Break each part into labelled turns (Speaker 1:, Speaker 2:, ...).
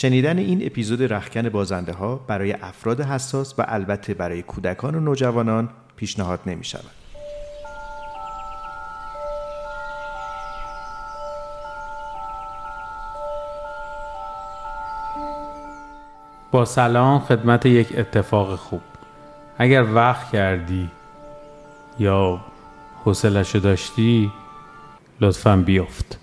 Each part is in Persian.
Speaker 1: شنیدن این اپیزود رختکن بازنده ها برای افراد حساس و البته برای کودکان و نوجوانان پیشنهاد نمی شود.
Speaker 2: با سلام خدمت یک اتفاق خوب. اگر وقت کردی یا حوصله‌شو داشتی لطفاً بیفت.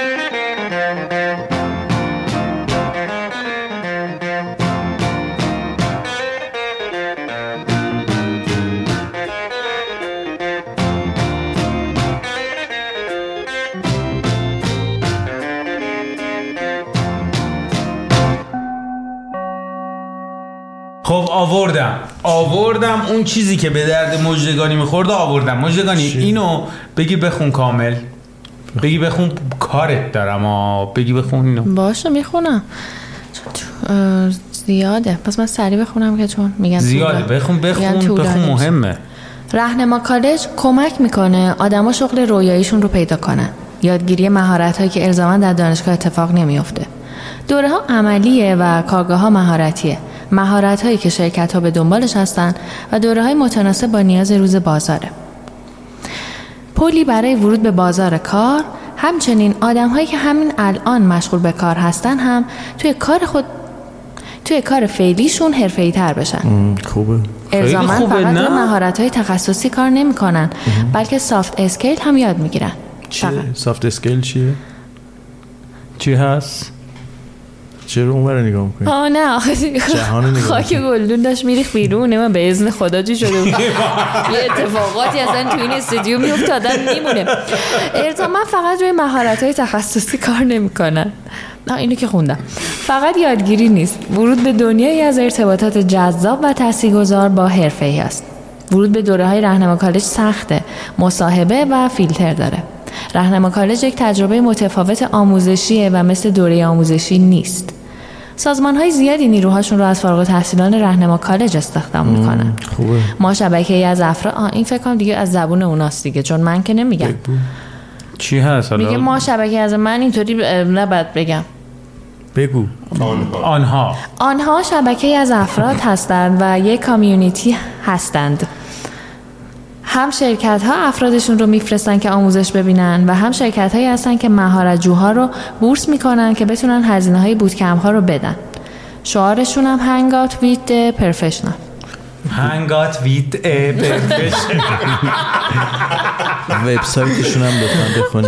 Speaker 3: خب آوردم اون چیزی که به درد مژدگانی میخورد آوردم. مژدگانی اینو بگی بخون کامل، بگی بخون، کارت دارم بگی بخون اینو.
Speaker 4: باشه میخونم، زیاده پس من سریع بخونم که چون میگن
Speaker 3: زیاده. بخون مهمه.
Speaker 4: راهنما کالج کمک میکنه آدما شغل رویاییشون رو پیدا کنن. یادگیری مهارت‌هایی که الزاما در دانشگاه اتفاق نمیفته. دوره‌ها عملیه و کارگاه‌ها مهارتیه. مهارت‌هایی که شرکت‌ها به دنبالش هستن و دوره‌های متناسب با نیاز روز بازاره. پولی برای ورود به بازار کار، همچنین آدم‌هایی که همین الان مشغول به کار هستن هم توی کار فعلیشون حرفه‌ای‌تر بشن.
Speaker 1: خوبه.
Speaker 4: الزاماً فقط روی مهارت‌های تخصصی کار نمی‌کنن، بلکه سافت اسکیل هم یاد می‌گیرن.
Speaker 1: چیه؟ سافت اسکیل چیه؟ چی هست؟ چرا اونور نگاه میکنی؟
Speaker 4: نه آخه خاک گلدون داشت میریخ بیرون. من به اذن خدا چی شده بود. یه اتفاقاتی اصلا تو این استودیو میافتادن میمونه. الزاما فقط روی مهارت‌های تخصصی کار نمیکنن. نه اینو که خوندم. فقط یادگیری نیست، ورود به دنیایی از ارتباطات جذاب و تاثیرگذار با حرفه‌ای است. ورود به دوره‌های راهنما کالج سخته، مصاحبه و فیلتر داره. راهنما کالج یک تجربه متفاوت آموزشیه و مثل دوره آموزشی نیست. سازمان‌های زیادی نیروهاشون رو از فارغ التحصیلان راهنما کالج استخدام میکنن.
Speaker 1: خوبه.
Speaker 4: ما شبکه‌ای از افراد این فکر کنم دیگه از زبون اوناست دیگه، چون من که نمیگم.
Speaker 2: چی هست حالا؟
Speaker 4: میگه ما شبکه‌ای از من اینطوری نباید بگم.
Speaker 1: بگو.
Speaker 4: آنها شبکه‌ای از افراد هستند و یک کامیونیتی هستند. هم شرکت‌ها افرادشون رو میفرستن که آموزش ببینن و هم شرکت‌هایی هستن که مهارت‌جوها رو بورس میکنن که بتونن هزینه‌های بوتکمپ‌ها رو بدن. شعارشون هم هنگات ویت پرفشنال.
Speaker 1: وبسایتشون هم لطفاً بخونید.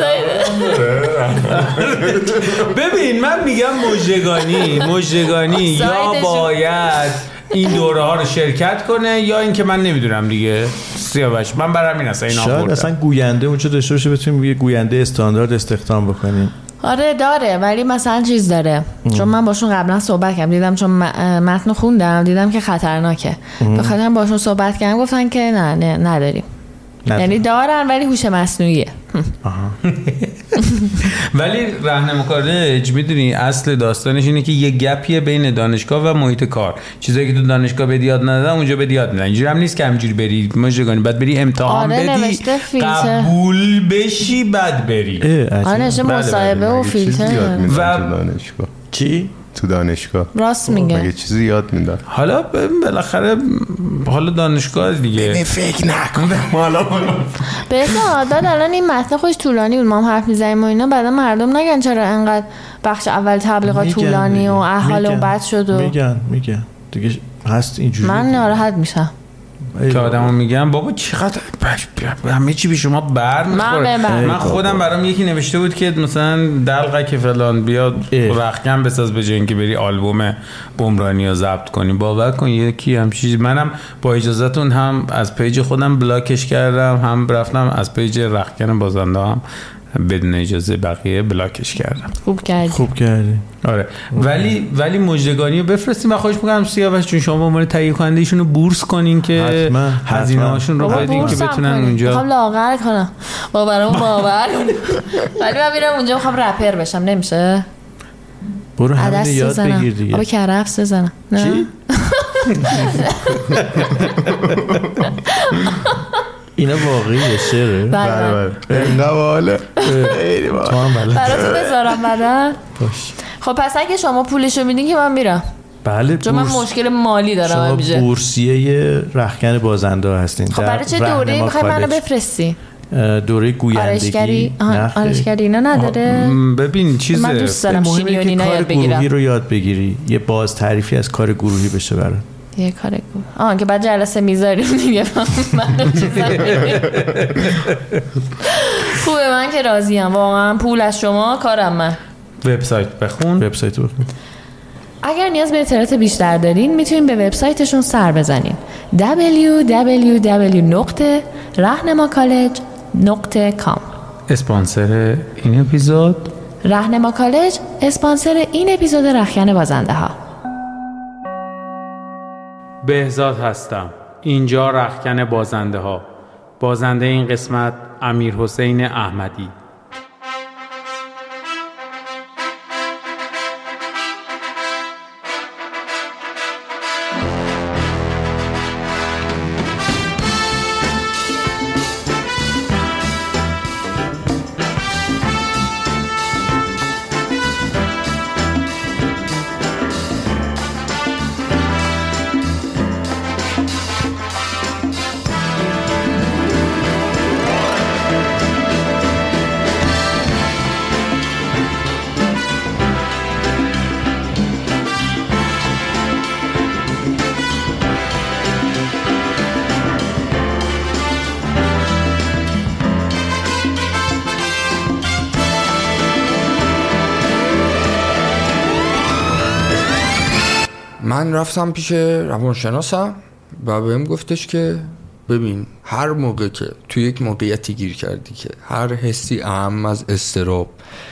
Speaker 3: ببین من میگم مژدگانی یا باید این دوره ها رو شرکت کنه یا اینکه من نمیدونم دیگه. سیاوش من برام این اصلا اینا
Speaker 1: شاید اصلا گوینده اونجا داشته باشه بتونیم یه گوینده استاندارد استخدام بکنیم.
Speaker 4: آره داره، ولی مثلا چیز داره. چون من باشون قبلا صحبت کردم، دیدم چون متن خوندم دیدم که خطرناکه. بخاطر باشون صحبت کردم گفتن که نه نداریم. یعنی دارن ولی هوش مصنوعیه.
Speaker 3: ولی راهنما کالج میدونی اصل داستانش اینه که یه گپیه بین دانشگاه و محیط کار. چیزایی که تو دانشگاه به یاد ندادن اونجا به یاد میدن. اینجوری هم نیست که همینجوری بری مژدگانی بعد بری امتحان بدی قبول بشی بعد بری.
Speaker 4: آره مصاحبه و فیلتر
Speaker 5: و دانشگاه.
Speaker 1: چی؟
Speaker 5: تو دانشگاه
Speaker 4: راست میگه.
Speaker 5: یه چیزی یاد میدن.
Speaker 3: حالا بالاخره حالا دانشگاه دیگه.
Speaker 5: فکر نکن. حالا
Speaker 4: بهتر داد الان این متن خوش طولانی بود، ما هم حرف میزنیم و اینا، بعدا مردم نگن چرا انقدر بخش اول تبلیغات طولانی و احوال و بد شد و
Speaker 1: میگن دیگه هست اینجوری.
Speaker 4: من ناراحت میشم
Speaker 3: که آدمو میگم بابا چقدر همه چی به شما برمیخوره. من خودم برام یکی نوشته بود که مثلا دلقه که فلان بیاد رختکن بساز به جای اینکه بری آلبوم بمرانی رو ضبط کنی. باور کن یکی هم چیزی. منم با اجازهتون هم از پیج خودم بلاکش کردم، هم رفتم از پیج رختکن بازنده هم بدون اجازه بقیه بلاکش کردم.
Speaker 4: خوب کردی.
Speaker 3: آره ولی مژدگانی رو بفرستیم و خواهش می‌کنم سیاوش چون شما به عنوان تهیه کننده ایشون رو بورس کنین که هزینه‌هاشون رو بدین که بتونن اونجا.
Speaker 4: میخوام لاغر کنم باور ولی من میرم اونجا میخوام رپر بشم. نمیشه؟
Speaker 1: برو همین یاد بگیر دیگه.
Speaker 4: آبا کرفس بزنم.
Speaker 1: چی؟ اینا واقعیه شعره؟
Speaker 5: بله اینقدر باله.
Speaker 1: تو هم بله.
Speaker 4: براتون بذارم بعدا. خب پس اگه شما پولشو میدین که من میرم.
Speaker 1: بله
Speaker 4: چون من مشکل مالی دارم
Speaker 1: شما
Speaker 4: همیشه.
Speaker 1: بورسیه رختکن بازنده ها هستین.
Speaker 4: خب برای چه دوره میخوای منو بفرستی؟
Speaker 1: دوره گویندگی.
Speaker 4: آرایشگری اینا نداره.
Speaker 3: ببین چیزه
Speaker 4: من دوست دارم شیمی و نینا یاد بگیرم.
Speaker 1: گروهی رو یاد بگیری، یه باز تعریفی از کار گروهی بشه برات.
Speaker 4: یه کار گروهی که بعد جلسه میذاریم دیگه. من خوبه، من که راضیم واقعا. پول از شما، کارم من.
Speaker 3: وبسایت بخون.
Speaker 4: اگر نیاز به اطلاعات بیشتر دارین میتونین به وبسایتشون سر بزنین www.rahnemacollege.com.
Speaker 3: اسپانسر این اپیزود
Speaker 4: رهنما کالج، اسپانسر این اپیزود رختکن بازنده ها.
Speaker 2: بهزاد هستم، اینجا رختکن بازنده ها. بازنده این قسمت امیرحسین احمدی.
Speaker 6: من رفتم پیش روانشناسم و بهم گفتش که ببین هر موقع که توی یک موقعیتی گیر کردی که هر حسی اهم از اضطراب،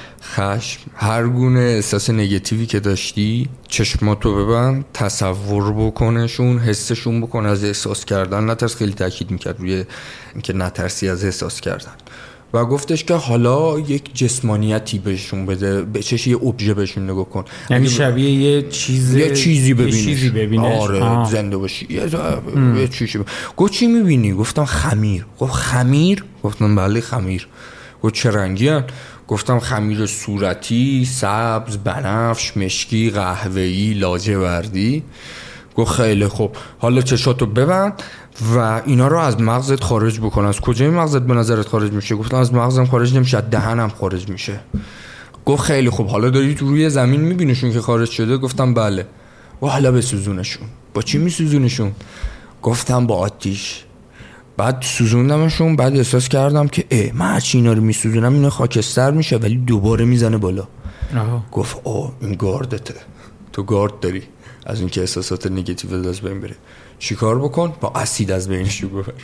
Speaker 6: خشم، هر گونه احساس نگاتیوی که داشتی چشماتو ببند، تصور بکنشون، حسشون بکن، از احساس کردن نترس. خیلی تاکید میکرد روی اینکه نترسی از احساس کردن و گفتش که حالا یک جسمانیتی بهشون بده، به چش یه ابژه بهشون نگاه کن،
Speaker 3: یعنی شبیه یه چیزی ببینش.
Speaker 6: آره زنده باشی یه چیزی گفت چی میبینی؟ گفتم خمیر. گفت خمیر؟ گفتم بله خمیر. گفت چه رنگی هن؟ گفتم خمیر صورتی، سبز، بنفش، مشکی، قهوه‌ای، لاجوردی. گفت خیلی خوب، حالا چشاتو ببند و اینا رو از مغزت خارج بکن. از کجای مغزت به نظرت خارج میشه؟ گفتم از مغزم خارج نمیشه، از دهنم خارج میشه. گفت خیلی خوب، حالا داری تو روی زمین میبینیشون که خارج شده؟ گفتم بله. و حالا بسوزونشون. با چی میسوزونشون؟ گفتم با آتیش. بعد سوزوندمشون، بعد احساس کردم که من هرچی اینا رو میسوزونم اینا خاکستر میشه ولی دوباره میزنه بالا. گفت این گاردته، تو گارد داری از اینکه احساسات نگاتیو از بین بره. چیکار بکن؟ با اسید از بینشون ببر.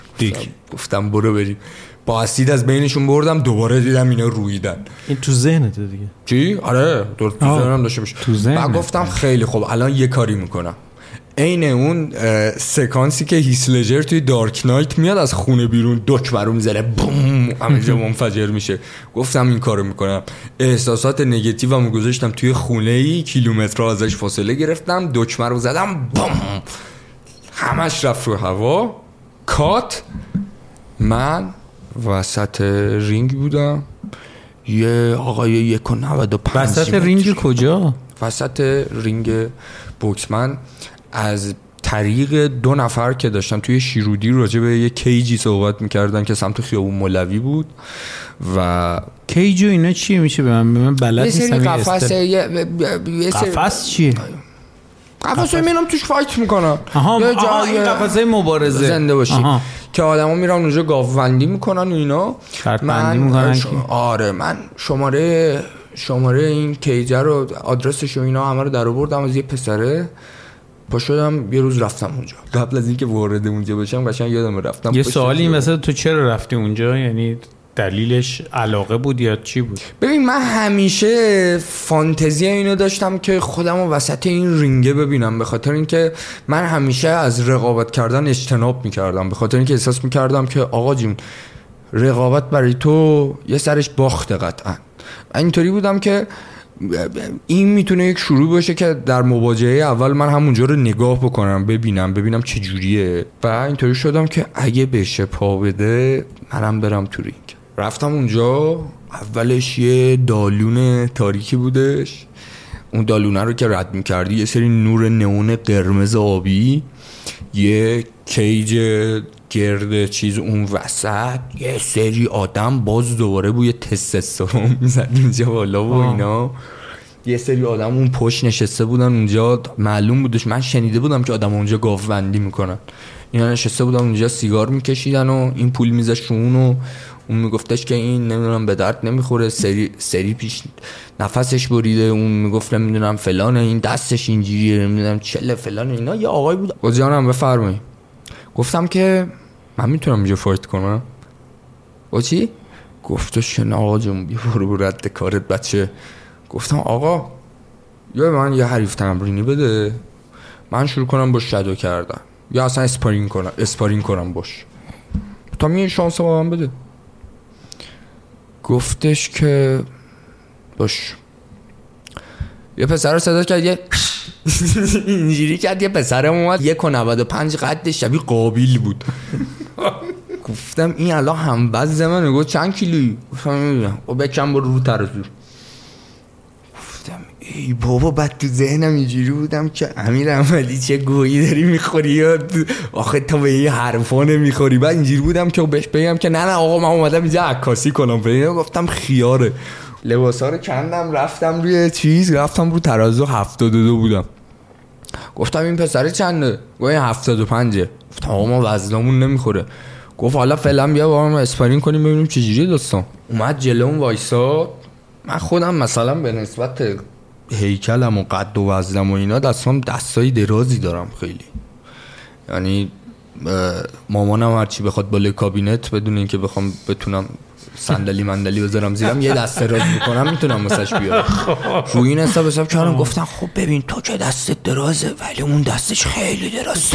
Speaker 6: گفتم برو بریم. با اسید از بینشون بردم، دوباره دیدم اینا رویدن.
Speaker 1: این تو ذهنته دیگه؟
Speaker 6: چی؟ آره تو ذهنم داشته باشه. بعد گفتم خیلی خوب، الان یه کاری میکنم. عین اون سکانسی که هیث لجر توی دارک نایت میاد از خونه بیرون، دکمه رو میزنه، بوم، همه جا منفجر میشه. گفتم این کارو میکنم. احساسات نگاتیومو گذاشتم توی خونه‌ای، کیلومترها ازش فاصله گرفتم، دکمه رو زدم، بوم، همش رفت رو هوا. کات. من وسط رینگ بودم، یه آقای 1.95.
Speaker 3: وسط رینگ کجا؟
Speaker 6: وسط رینگ بوکس. من از طریق 2 نفر که داشتن توی شیرودی راجع به یه کیجی صحبت میکردن که سمت خیابون مولوی بود. و
Speaker 3: کیج و اینا چیه؟ میشه به من بلد نیستم.
Speaker 6: قفس
Speaker 3: چیه؟
Speaker 6: قفسه میرم توش فایت میکنن.
Speaker 3: این قفسه مبارزه
Speaker 6: زنده باشی که آدما میرن اونجا گاوبندی میکنن و اینا. من شماره این کیجه رو، آدرسش و اینا همه رو در آوردم از یه پسره. پا شدم یه روز رفتم اونجا. قبل از اینکه وارد اونجا بشم قشنگ یادم رفتم.
Speaker 3: یه سوالی این مثلا تو چرا رفتی اونجا؟ یعنی دلیلش علاقه بود یا چی بود؟
Speaker 6: ببین من همیشه فانتزی اینو داشتم که خودمو وسط این رینگه ببینم، به خاطر اینکه من همیشه از رقابت کردن اجتناب میکردم، به خاطر اینکه احساس میکردم که آقا جون رقابت برای تو یه سرش باخته قطعا. اینطوری بودم که این میتونه یک شروع باشه که در مواجهه اول من همونجا رو نگاه بکنم، ببینم چه جوریه. و اینطوری شدم که اگه بشه پا بده منم برم تو رینگ. رفتم اونجا. اولش یه دالون تاریکی بودش، اون دالونه رو که رد می‌کردی یه سری نور نئون قرمز آبی، یه کیج گرد چیز اون وسط، یه سری آدم باز دوباره بوی تستوسترون می‌زد اینجا بالا و اینا. یه سری آدم اون پشت نشسته بودن اونجا، معلوم بودش، من شنیده بودم که آدم اونجا گاوبندی میکنن. اینا نشسته بودن اونجا سیگار میکشیدن و این پول میذاشت رو اون میگفتش که این نمیدونم به درد نمیخوره، سری پیش نفسش بریده، اون میگفت نمیدونم فلانه، این دستش اینجوریه، نمیدونم چله فلانه. اینا یه آقای بود. گفت جانم بفرمایید. گفتم که من میتونم اینجا فایت کنم. گفت چی؟ گفتش نه آقا جون بیا برو رد کارت بچه. گفتم آقا یا من یه حریف تمرینی بده من شروع کنم با شادو کردن یا اصلا اسپارینگ کنم باش، تا یه شانس با من بده. گفتش که باش. یه پسر رو صدا کرد، یه اینجوری کرد، یه پسرم اومد 1.95 قدش شبیه قابیل بود. گفتم این الان هم وزن منه. گفت چند کیلویی؟ گفتم نمیدونم. و بکن برو رو ترازو. ای بابا بعد تو ذهنم اینجوری بودم که امیر احمدی چه گویی داری میخوری یا آخه تا به این حرفا نمیخوری. بعد اینجوری بودم که بهش بگم که نه آقا من اومدم اینجا عکاسی کنم. فعلا گفتم خیاره. لباسا رو کندم رفتم روی چیز، رفتم رو ترازو 72 بودم. گفتم این پسر چنده؟ گفت 75. گفتم آقا ما وزنمون نمیخوره. گفت حالا فعلا بیا با هم اسپارینگ کنیم ببینیم چه جوریه داستان. اومد جلوم وایساد. من خودم مثلا به نسبت هیکلم و قد و وزنم و اینا دستای درازی دارم خیلی، یعنی مامانم هرچی بخواد بالای کابینت بدون اینکه بخوام بتونم صندلی مندلی بذارم زیرم یه دست دراز میکنم میتونم واسش بیارم. روی این حساب کردم گفتم خب ببین تو که دستت درازه ولی اون دستش خیلی درازه.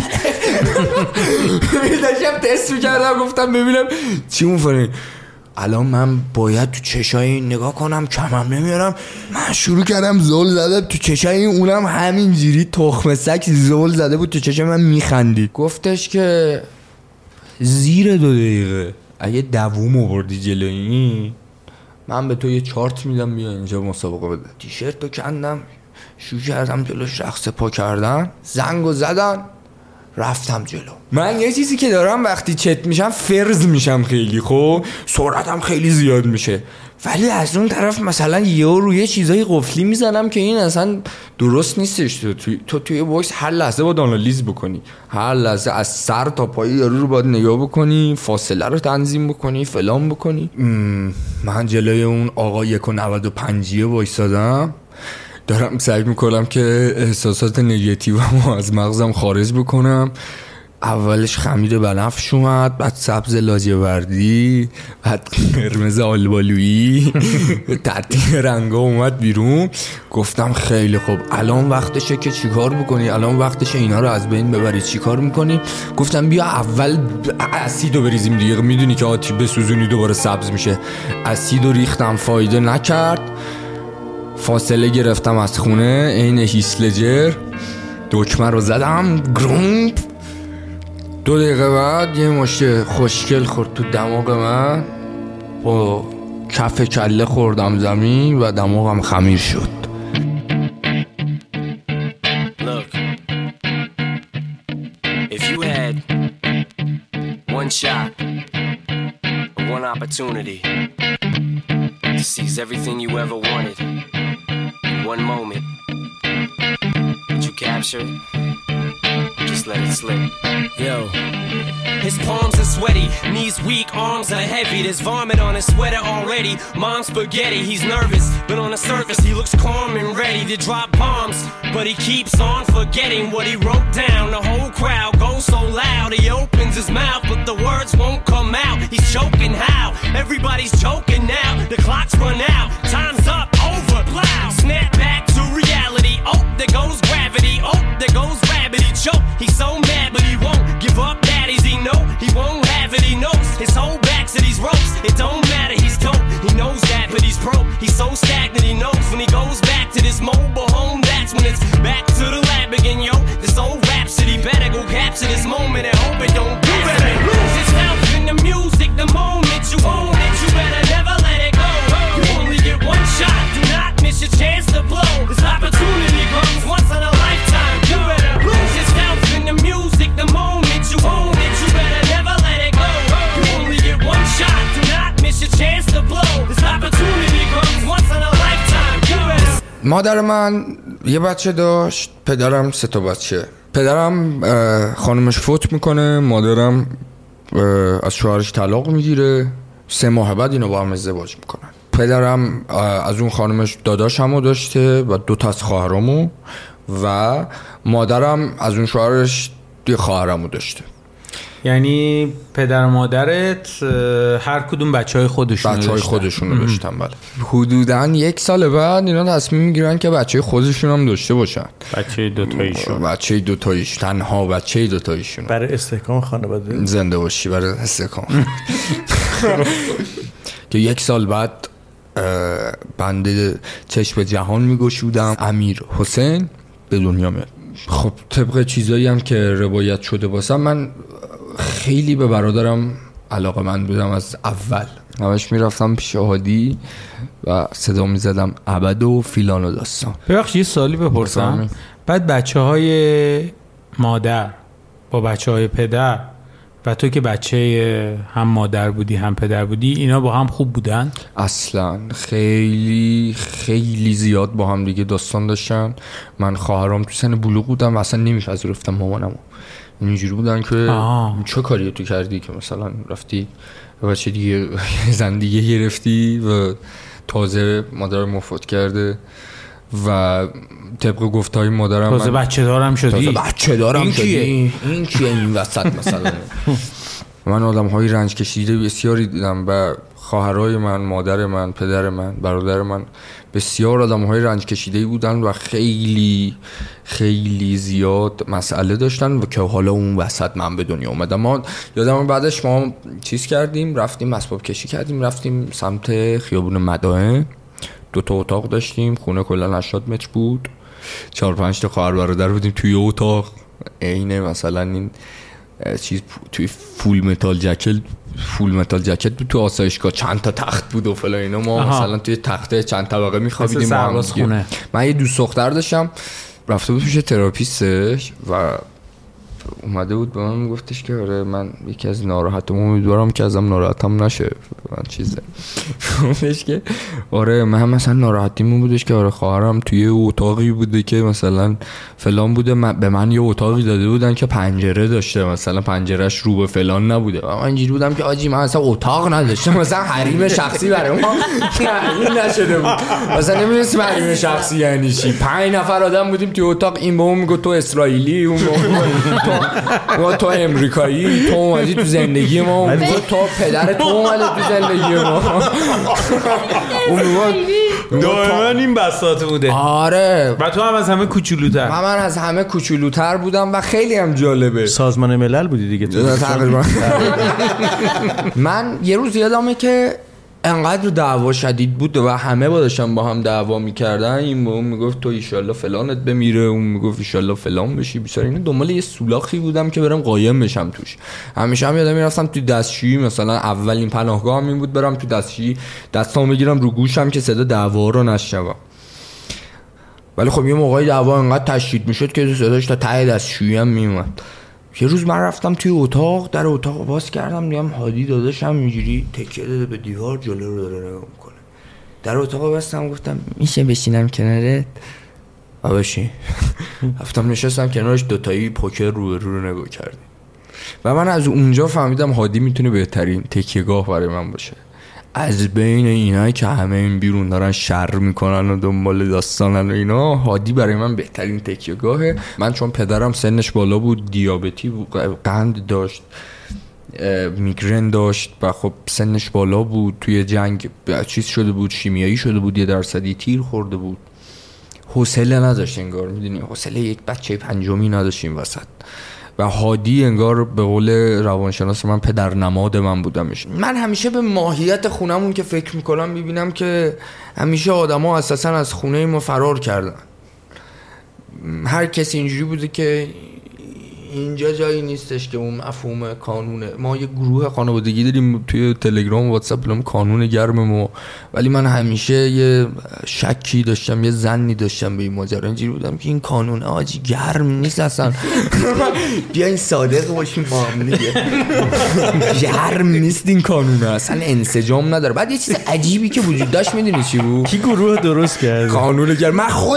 Speaker 6: داشتم تست میکردم گفتم ببینم چی مونفره. الان من باید تو چشای این نگاه کنم، کمم نمیارم. من شروع کردم زل زده تو چشای این، اونم همینجوری تخم سگ زل زده بود تو چشای من میخندید. گفتش که زیر 2 دقیقه اگه دووم آوردی جلوی من به تو یه چارت میدم بیا اینجا مسابقه بده. تیشرت رو کندم شروع کردم جلوش رقص پا کردن، زنگو زدن، رفتم جلو. من یه چیزی که دارم وقتی چت میشم فرز میشم خیلی، خب سرعتم خیلی زیاد میشه، ولی از اون طرف مثلا روی چیزای قفلی میزنم که این اصلا درست نیستش. تو توی باکس هر لحظه باید آنالیز بکنی، هر لحظه از سر تا پای یارو رو باید نگاه بکنی، فاصله رو تنظیم بکنی، فلان بکنی. من جلوی اون آقا 1.95 وایسادم، دارم سعی میکنم که احساسات نگاتیومو از مغزم خارج بکنم. اولش خمیر بنفش اومد، بعد سبز لاجوردی، بعد قرمز آلبالویی، ترتیب رنگا اومد بیرون. گفتم خیلی خوب الان وقتشه که چیکار بکنی، الان وقتشه اینا رو از بین ببری. چیکار میکنی؟ گفتم بیا اول اسیدو بریزیم دیگه، میدونی که آتیش بسوزونی دوباره سبز میشه. اسیدو ریختم، فایده نکرد. فاصله گرفتم از خونه این هیسلجر، دکمه رو زدم گرومپ. 2 دقیقه بعد یه مشت خوشگل خورد تو دماغ من، با کف کله خوردم زمین و دماغم خمیر شد. Look, if you had one shot, one opportunity to seize everything you ever wanted in one moment, would you capture it? Just let it slip. Yo. His palms are sweaty, knees weak, arms are heavy. There's vomit on his sweater already. Mom's spaghetti, he's nervous, but on the surface he looks calm and ready to drop bombs. But he keeps on forgetting what he wrote down. The whole crowd goes so loud, he opens his mouth, but the words won't come out. He's choking how? Everybody's choking now. The clock's run out, time's up, over, plow. Snap back to reality. Oh, there goes gravity. Oh, there goes rabbit. He choke. He's so mad, but he won't give up. Daddies, he know he won't have it. He knows his whole back to these ropes. It don't matter. He's dope. He knows that, but he's broke. He's so stagnant. He knows when he goes back to this mobile home. That's when it's back to the lab again, yo. This old rhapsody better go capture this moment and hope it don't. You better lose yourself in the music. The moment you own it, you better never let it go. You only get one shot. Do not miss your chance. مادر من یه بچه داشت، پدرم 3 تا بچه. پدرم خانمش فوت میکنه، مادرم از شوهرش طلاق میگیره، 3 ماه بعد اینا با هم ازدواج میکنن. پدرم از اون خانمش داداشمو داشته و 2 تا از خواهرامو و مادرم از اون شوهرش 2 خواهرامو داشته.
Speaker 3: یعنی پدر و مادرت هر کدوم بچهای خودشونو
Speaker 6: داشتن. بله. حدوداً 1 سال بعد اینا تصمیم میگیرن که بچه خودشون هم داشته باشن. بچه دوتاییشون تنها بچه دوتاییشون.
Speaker 1: برای استحکام خانواده.
Speaker 6: زنده باشی برای استحکام. که 1 سال بعد بنده چشم به جهان میگشودم، امیر حسین به دنیا میاد. خب طبق چیزایی هم که روایت شده واسم، من خیلی به برادرم علاقه‌مند بودم از اول. همش میرفتم پیش هادی و صدا میزدم ابد و فیلان و داستان.
Speaker 3: ببخشید یه سوالی بپرسم. بعد بچه‌های مادر با بچه‌های پدر و تو که بچه هم مادر بودی هم پدر بودی، اینا با هم خوب بودن؟
Speaker 6: اصلا خیلی خیلی زیاد با هم دیگه داستان داشتن. من خواهرام تو سن بلوغ بودم و اصلا نمیپذیرفتم مامانمو. اینجوری بودن که چه کاری تو کردی که مثلا رفتی بچه دیگه زن دیگه گرفتی و تازه مادرم وفات کرده و طبق گفتهای مادرم
Speaker 3: تازه بچه دارم شدی.
Speaker 6: این کیه این وسط مثلا. من آدم‌های رنج کشیده بسیاری دیدم و خواهرای من، مادر من، پدر من، برادر من بسیار آدم‌های رنج کشیده بودن و خیلی خیلی زیاد مسئله داشتن و که حالا اون وسط من به دنیا اومدم. ما یادم بعدش ما چیز کردیم، رفتیم اسباب کشی کردیم، رفتیم سمت خیابون مدائن. 2 تا اتاق داشتیم، خونه کلا 80 متر بود، 4-5 تا خواهر برادر بودیم توی اتاق. عین مثلا این چیز توی فول متال جکت بود تو آسایشگاه، چند تا تخت بود و فلان اینا. ما مثلا توی تخته چند طبقه میخوابیدیم. من یه دوست دختر داشتم، رفته بود پیش تراپیستش و اومده بود به من میگفتش که آره من یکی از ناراحتم، امیدوارم که ازم ناراحتم نشه. من چیزه گفتش که آره من مثلا ناراحتیمون بودش که آره خواهرم توی اتاقی بوده که مثلا فلان بوده، به من یه اتاقی داده بودن که پنجره داشته، مثلا پنجرهش رو به فلان نبوده. من اینجوری بودم که آجی من اصلا اتاق نداشتم، مثلا حریم شخصی برای ما این نشده بود. مثلا نمیدونستم حریم شخصی یعنی چی. 5 نفر آدم بودیم توی اتاق، این به اون میگه تو اسرائیلی، اون تو امریکایی، تو اومدی تو زندگی ما، تو پدر تو اومده تو زندگی ما.
Speaker 3: دائما این بساط بوده.
Speaker 6: آره.
Speaker 3: و تو هم از همه کوچولوتر.
Speaker 6: من از همه کوچولوتر بودم و خیلی هم جالبه.
Speaker 1: سازمان ملل بودی دیگه تو.
Speaker 6: تقریبا. من یه روز یادمه که انقدر دعوا شدید بود و همه داشتن با هم دعوا میکردن. این به اون میگفت تو ایشالله فلانت بمیره، اون میگفت ایشالله فلان بشی. بیچاره اینا دنبال یه سولاخی بودم که برم قایم بشم توش. همیشه هم یادم میرفتم تو دستشویی، مثلا اولین پناهگاهم این بود برم تو دستشویی دستامو بگیرم رو گوشم که صدا دعوا رو نشنوم. ولی خب یه موقعی دعوا انقدر تشدید میشد که صداش تا ته دستشویی هم میومد. یه روز من رفتم توی اتاق، در اتاق باز کردم، دیدم هادی داداشم اینجوری تکیه داده به دیوار جلو رو داره نگاه میکنه. در اتاق بستم، گفتم میشه بشینم کنارت؟ بشین. رفتم نشستم کنارش، دوتایی پوکر رو نگاه کردیم و من از اونجا فهمیدم هادی میتونه بهترین تکیه‌گاه برای من باشه. از بین اینایی که همه این بیرون دارن شر میکنن و دنبال داستانن و اینا، هادی برای من بهترین تکیه‌گاهه. من چون پدرم سنش بالا بود، دیابتی بود، قند داشت، میگرن داشت و خب سنش بالا بود، توی جنگ چیز شده بود، شیمیایی شده بود، 1% تیر خورده بود، حوصله نداشت انگار، میدونی حوصله یک بچه 5 نداشت این وسط. و هادی انگار به قول روانشناس من پدر نماد من بودمش. من همیشه به ماهیت خونمون که فکر میکنم میبینم که همیشه آدما اساسا از خونه ما فرار کردن. هر کسی اینجوری بوده که اینجا جایی نیستش که اون مفهوم قانونه. ما یه گروه خانوادگی داریم توی تلگرام و واتساپ، بلام قانون گرممو، ولی من همیشه یه شکی داشتم، یه ظنی داشتم به این ماجرا. اینجوری بودم که این قانون آجی گرم نیست اصلا. بیاین صادق باشیم با هم دیگه، گرم نیست این قانون، اصلا انسجام نداره. بعد یه چیز عجیبی که وجود داشت، میدونی چی بود؟
Speaker 1: کی گروه درست کرد
Speaker 6: قانون گرم؟ من خود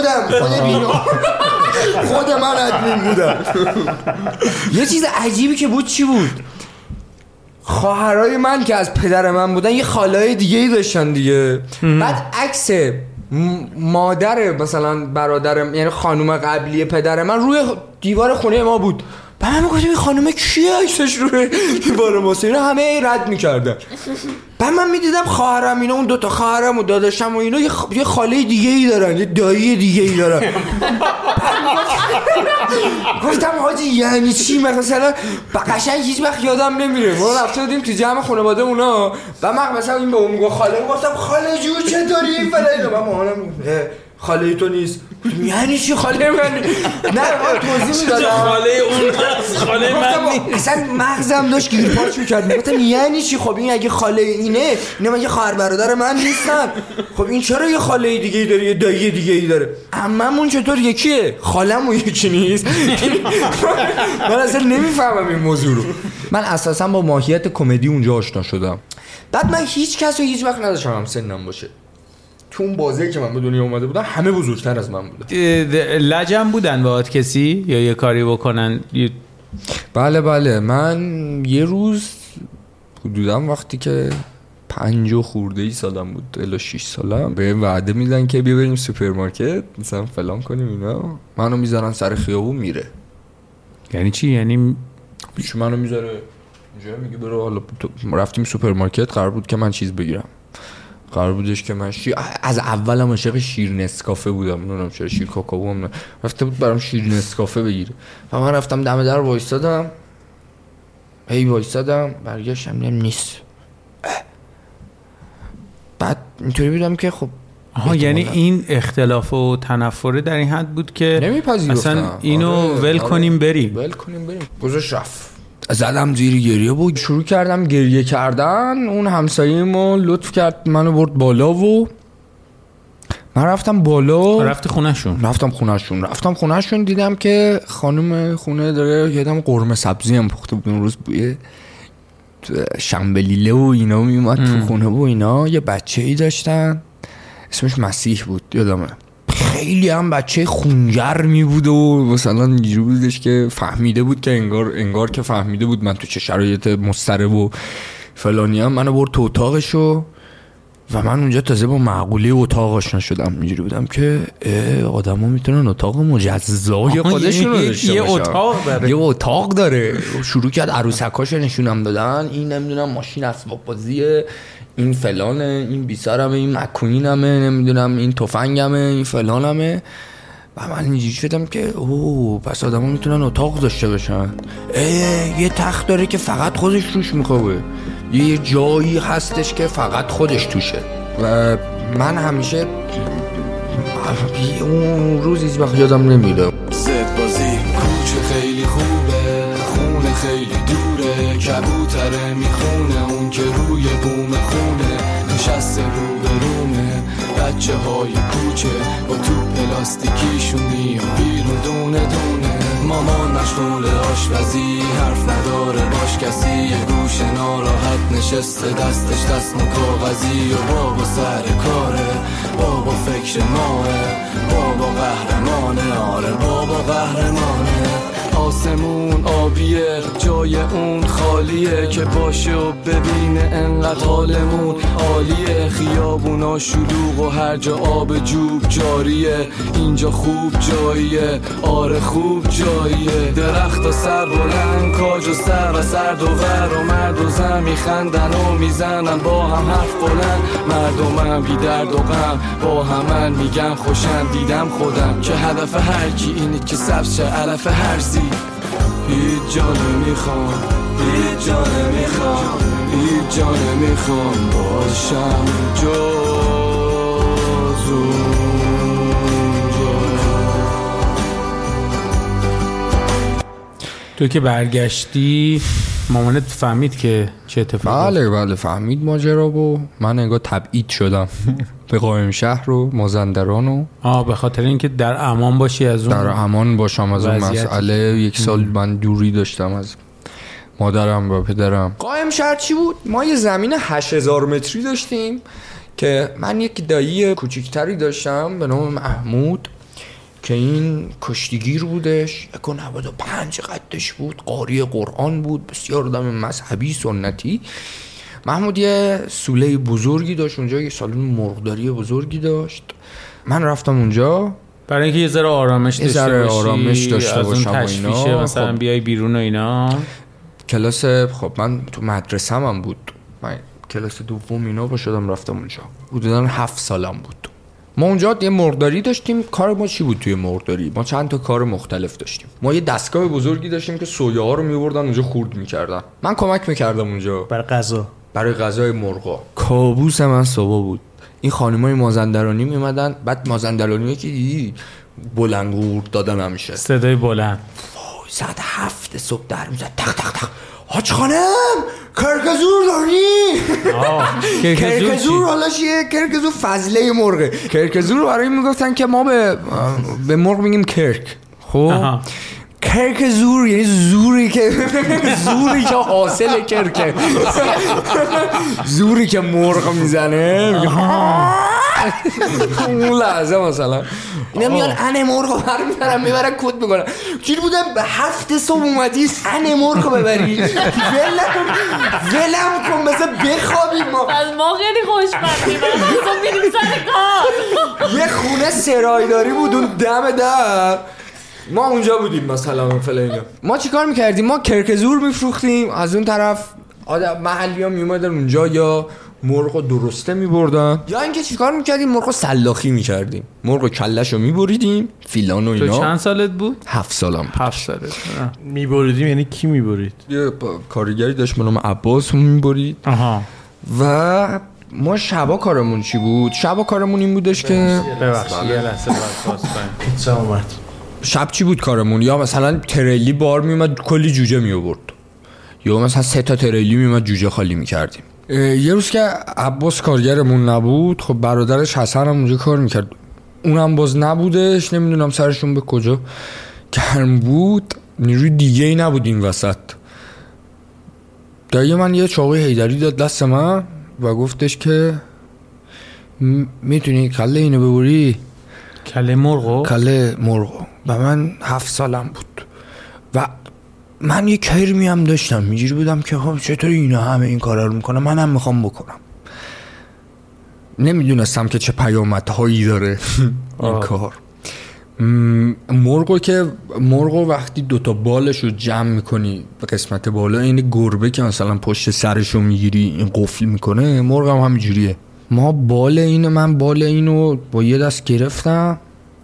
Speaker 6: من ادمین بودم. یه چیز عجیبی که بود چی بود؟ خواهرای من که از پدر من بودن یه خالای دیگه ای داشتن دیگه. بعد عکس مادر مثلا برادرم، یعنی خانوم قبلی پدر من، روی دیوار خونه ما بود. بعد من میگفتم این خانومه کیه عکسش روی دیوار ما؟ اینا همه رد میکردن. بعد من میدیدم خواهرم اینا، اون دوتا خواهرم و داداشم و اینا یه خاله دیگه ای دارن، یه دایی دیگه ای دارن. گفتم حاجی یعنی چی؟ مثلا قشنگ هیچ وقت یادم نمیره ما رفته بودیم تو جمع خانواده اونا، و من مثلا این به اون میگه خاله، گفتم خاله جون چطوری فلان، و مامانم خاله تو نیست. یعنی چی خاله من؟ نه من توضیح میدادم
Speaker 3: خاله اون خاله من
Speaker 6: اصلا مغزم داشت گیرپاچ میکرد. گفتم یعنی چی؟ خب این اگه خاله اینا من یه خواهر برادر من نیستن، خب این چرا یه خاله دیگه ای داره، یه دایی دیگه ای داره؟ عممون چطور یکیه، خالمون یکی نیست؟ من اصلا نمیفهمم این موضوع رو. من اساسا با ماهیت کمدی اونجا آشنا شدم. بعد من هیچ کس رو هیچ وقت نداشتم هم سنم باشه. تو اون بازی که من به دنیا اومده بودم همه بزرگتر از من بودن.
Speaker 3: لجم بودن باهات کسی یا یه کاری بکنن؟
Speaker 6: بله من یه روز حدوداً وقتی که 50 خورده ای سالم بود الی 6 سالم، به وعده میدن که بیا بریم سوپرمارکت مثلا فلان کنیم اینا، منو میذارن سر خیابون میره.
Speaker 3: یعنی چی؟ یعنی
Speaker 6: پیش منو میذاره اینجا میگه برو. حالا رفتیم سوپرمارکت، قرار بود که من چیز بگیرم، قرار بودش که من از اولم عاشق شیر نسکافه بودم، نمیدونم چرا شیر کاکائو هم رفته بود برام شیر نسکافه بگیره. و من رفتم دم در وایسادم، برگشتم دیدم نیست. بعد اینطوری بودم که خب
Speaker 3: یعنی این اختلاف و تنفره در این حد بود که
Speaker 6: نمیپذیرفتم
Speaker 3: اصلا اینو ول کنیم بریم.
Speaker 6: گذاشت رفت. زدم زیر گریه بود، شروع کردم گریه کردن. اون همسایه‌مو لطف کرد منو برد بالا و من رفتم بالا. رفتم خونه‌شون دیدم که خانم خونه داره یادم قرمه سبزی هم پخته بود اون روز، بوی شنبلیله و اینا میومد تو خونه و اینا. یه بچه‌ای داشتن اسمش مسیح بود یادمه، خیلی هم بچه خونگرمی بود و مثلا اینجوری بودش که فهمیده بود که انگار که فهمیده بود من تو چه شرایط مضطرب و فلانی هم. منو برد تو اتاقشو و من اونجا تازه با معقوله اتاق آشنا شدم. اینجوری بودم که آدما میتونن اتاق مجزای خودشون رو داشته باشن، یه اتاق داره. شروع کرد عروسکاشو نشونم دادن، این نمیدونم ماشین اسباب بازیه، این فلانه، این بیسارمه، این مکوینمه، نمیدونم این تفنگمه، این فلانمه. و من اینجوری شدم که پس آدم ها میتونن اتاق داشته باشن. یه تخت داره که فقط خودش توش میخوابه، یه جایی هستش که فقط خودش توشه. و من همیشه اون روز هیچ وقت یادم نمیره.
Speaker 7: زد بازی کوچه خیلی خوبه، خونه خیلی دوره، کبوتره میخونه اون که روی بوم خونه نشسته رو به رومه. بچه های کوچه با تو پلاستیکیشون میان بیرون دونه دونه. مامان مشغول آشپزی، حرف نداره باش کسی، یه گوشه ناراحت نشسته دستش دست کاغذی. و بابا سر کاره، بابا فکر ماه، بابا قهرمانه، آره بابا قهرمانه. آسمون آبیه، جای اون خالیه، که باشه و ببینه انقدر حالمون عالیه. خیابونا شلوغ و هر جا آب جوب جاریه، اینجا خوب جاییه، آره خوب جاییه. درخت و سر بلند، کاج و سر و سرد و ور و مرد و زن میخندن و میزنن با هم حرف بلند. مردمم بی درد و غم با همن میگن خوشن. دیدم خودم که هدف هر کی اینه که سبز شه علف هرزی. هیچ جا نمیخوام، هیچ جا نمیخوام، هیچ جا نمیخوام باشم جز اونجا.
Speaker 3: تو که برگشتی مامانت فهمید که چه اتفاقی؟
Speaker 6: بله فهمید ماجرا و من انگار تبعید شدم به قائم شهر و مازندران و
Speaker 3: به خاطر اینکه در امان باشی از اون،
Speaker 6: در امان باشم از اون مسئله. 1 سال من دوری داشتم از مادرم و پدرم. قائم شهر چی بود؟ ما یه زمین 8000 متری داشتیم که من یک دایی کوچیکتری داشتم به نام محمود که این کشتیگیر بودش، 1.95 قدش بود، قاری قرآن بود، بسیار آدم مذهبی سنتی. محمود یه سوله بزرگی داشت اونجا، یه سالن مرغداری بزرگی داشت. من رفتم اونجا
Speaker 3: برای اینکه یه ذره آرامش داشته باشم و اینا، مثلا بیای بیرون و اینا.
Speaker 6: کلاس خب من تو مدرسه من بود، من کلاس دوم اینا با شدم رفتم اونجا، حدودا 7 سالم بود. ما اونجا یه مرغداری داشتیم. کار ما چی بود توی مرغداری؟ ما چند تا کار مختلف داشتیم. ما یه دستگاه بزرگی داشتیم که سویه ها رو می‌بردن اونجا خورد می‌کردن. من کمک می‌کردم اونجا برای غذای مرغا. کابوس من صبح بود. این خانمای مازندرانی میومدن، بعد مازندرانی که دیدی بلنگور دادن همیشه،
Speaker 3: صدای بلند،
Speaker 6: وای ساعت 7 صبح در میزد تق تق تق. حاج خانم کرکزور داری؟ کرکزور حالا چیه؟ کرکزور فضله مرغه. کرکزور برای میگفتن که ما به مرغ میگیم کرک. خب کرکزور یعنی زوری که حاصل کرکه، زوری که مرغ میزنه. اون لحظه مثلا اینا میان انه مرغ برمیدارن میبرن کد میکنن. چیلی بودم به 7 صبح اومدی انه مرغ ببری؟ ولم کن مثلا بخوابیم. ما
Speaker 4: از ما خیلی خوشبختیم، ما میریم سر کار.
Speaker 6: یه خونه سرایداری بود اون دم در، ما اونجا بودیم مثلا فلان. ما چیکار میکردیم؟ ما کرکزور میفروختیم، از اون طرف آدم محلی ها میومدن اونجا یا مرغ درسته میبردن، یا اینکه چیکار میکردیم؟ مرغ سلاخی میکردیم، مرغ کلش رو میبریدیم، فیلان و اینا.
Speaker 3: تو چند سالت بود؟
Speaker 6: 7 سالم بود.
Speaker 3: 7 سالت
Speaker 1: میبریدیم یعنی کی میبرید؟
Speaker 6: یه کارگری داشت به نام عباس اون میبرید. و ما شبا کارمون چی بود؟ شبا کارمون این بودش که
Speaker 3: ببخشید یه لحظه باز کنیم.
Speaker 1: پیتزا اومد.
Speaker 6: شب چی بود کارمون؟ یا مثلا تریلی بار میومد کلی جوجه میآورد، یا مثلا 3 تا تریلی میومد جوجه خالی میکردیم. یه روز که عباس کارگرمون نبود، خب برادرش حسن هم اونجا کار میکرد، اونم باز نبودش، نمیدونم سرشون به کجا گرم بود، نیروی دیگه ای نبود این وسط. دایی من یه چاقوی حیدری داد دست من و گفتش که میتونی کله اینو ببری؟
Speaker 3: کله مرغو؟
Speaker 6: کله مرغو. و من 7 سالم بود و من یه کرمی هم داشتم، میجوری بودم که خب چطوری اینا همه این کارا رو میکنن، منم میخوام بکنم. نمیدونستم که چه پیامدهایی داره این کار. مرغو وقتی 2 تا بالش رو جمع میکنی به قسمت بالا، این گربه که مثلا پشت سرش رو میگیری این قفل میکنه، مرغ هم همینجوریه. من بال اینو با یه دست گرفتم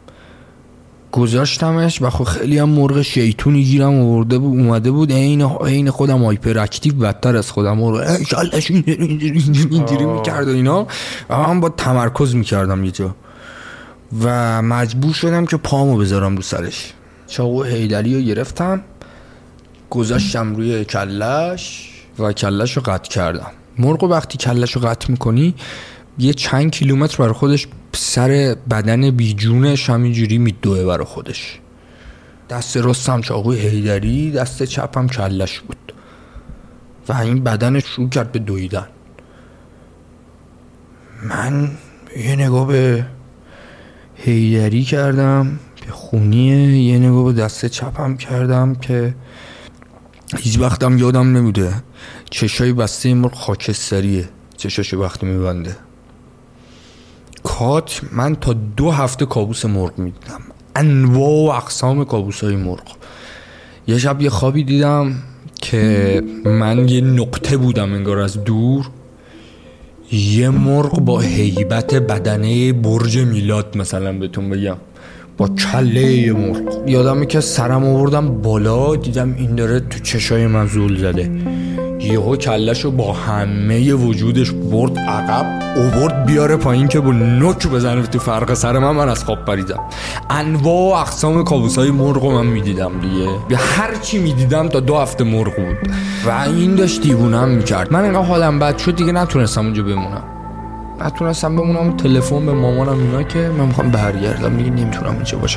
Speaker 6: گذاشتمش و خب خیلی هم مرغ شیطونی گیرم اومده بود عین خودم هایپر اکتیو، بدتر از خودم مرغ اینجوری میکرد و اینا، و من با تمرکز میکردم یه جا و مجبور شدم که پامو بذارم رو سرش. چاقو حیدری رو گرفتم گذاشتم روی کلش و کلش رو قطع کردم. مرغ وقتی کلش رو قطع میکنی یه چند کیلومتر برای خودش سر بدن بیجونش همینجوری میدوه برای خودش. دست راستم چاقوی حیدری، دست چپم کلش بود و این بدنش شروع کرد به دویدن. من یه نگاه به حیدری کردم به خونیه، یه نگاه به دست چپم کردم که هیچ وقتم یادم نمیده چشای بسته مرغ خاکستریه، چشاشو وقتی میبنده. من تا 2 هفته کابوس مرغ میدیدم، انواع و اقسام کابوسای مرغ. یه شب یه خوابی دیدم که من یه نقطه بودم انگار از دور، یه مرغ با هیبت بدنه برج میلاد مثلا بهتون بگم، با کله مرغ. یادمه که سرم آوردم بالا، دیدم این داره تو چشای من زل زده، یهو کلهشو با همه وجودش برد عقب، اوورد بیاره پایین که با نوک بزنه تو فرق سر من از خواب پریدم. انواع و اقسام کابوسای مرغ من میدیدم دیگه، هر چی میدیدم تا 2 هفته مرغ بود و این داشت دیوونم میکرد. من انقدر حالم بد شد دیگه نتونستم اونجا بمونم. تلفن به مامانم اینا که من میخوام برگردم دیگه، نمیتونم اینجا باشم.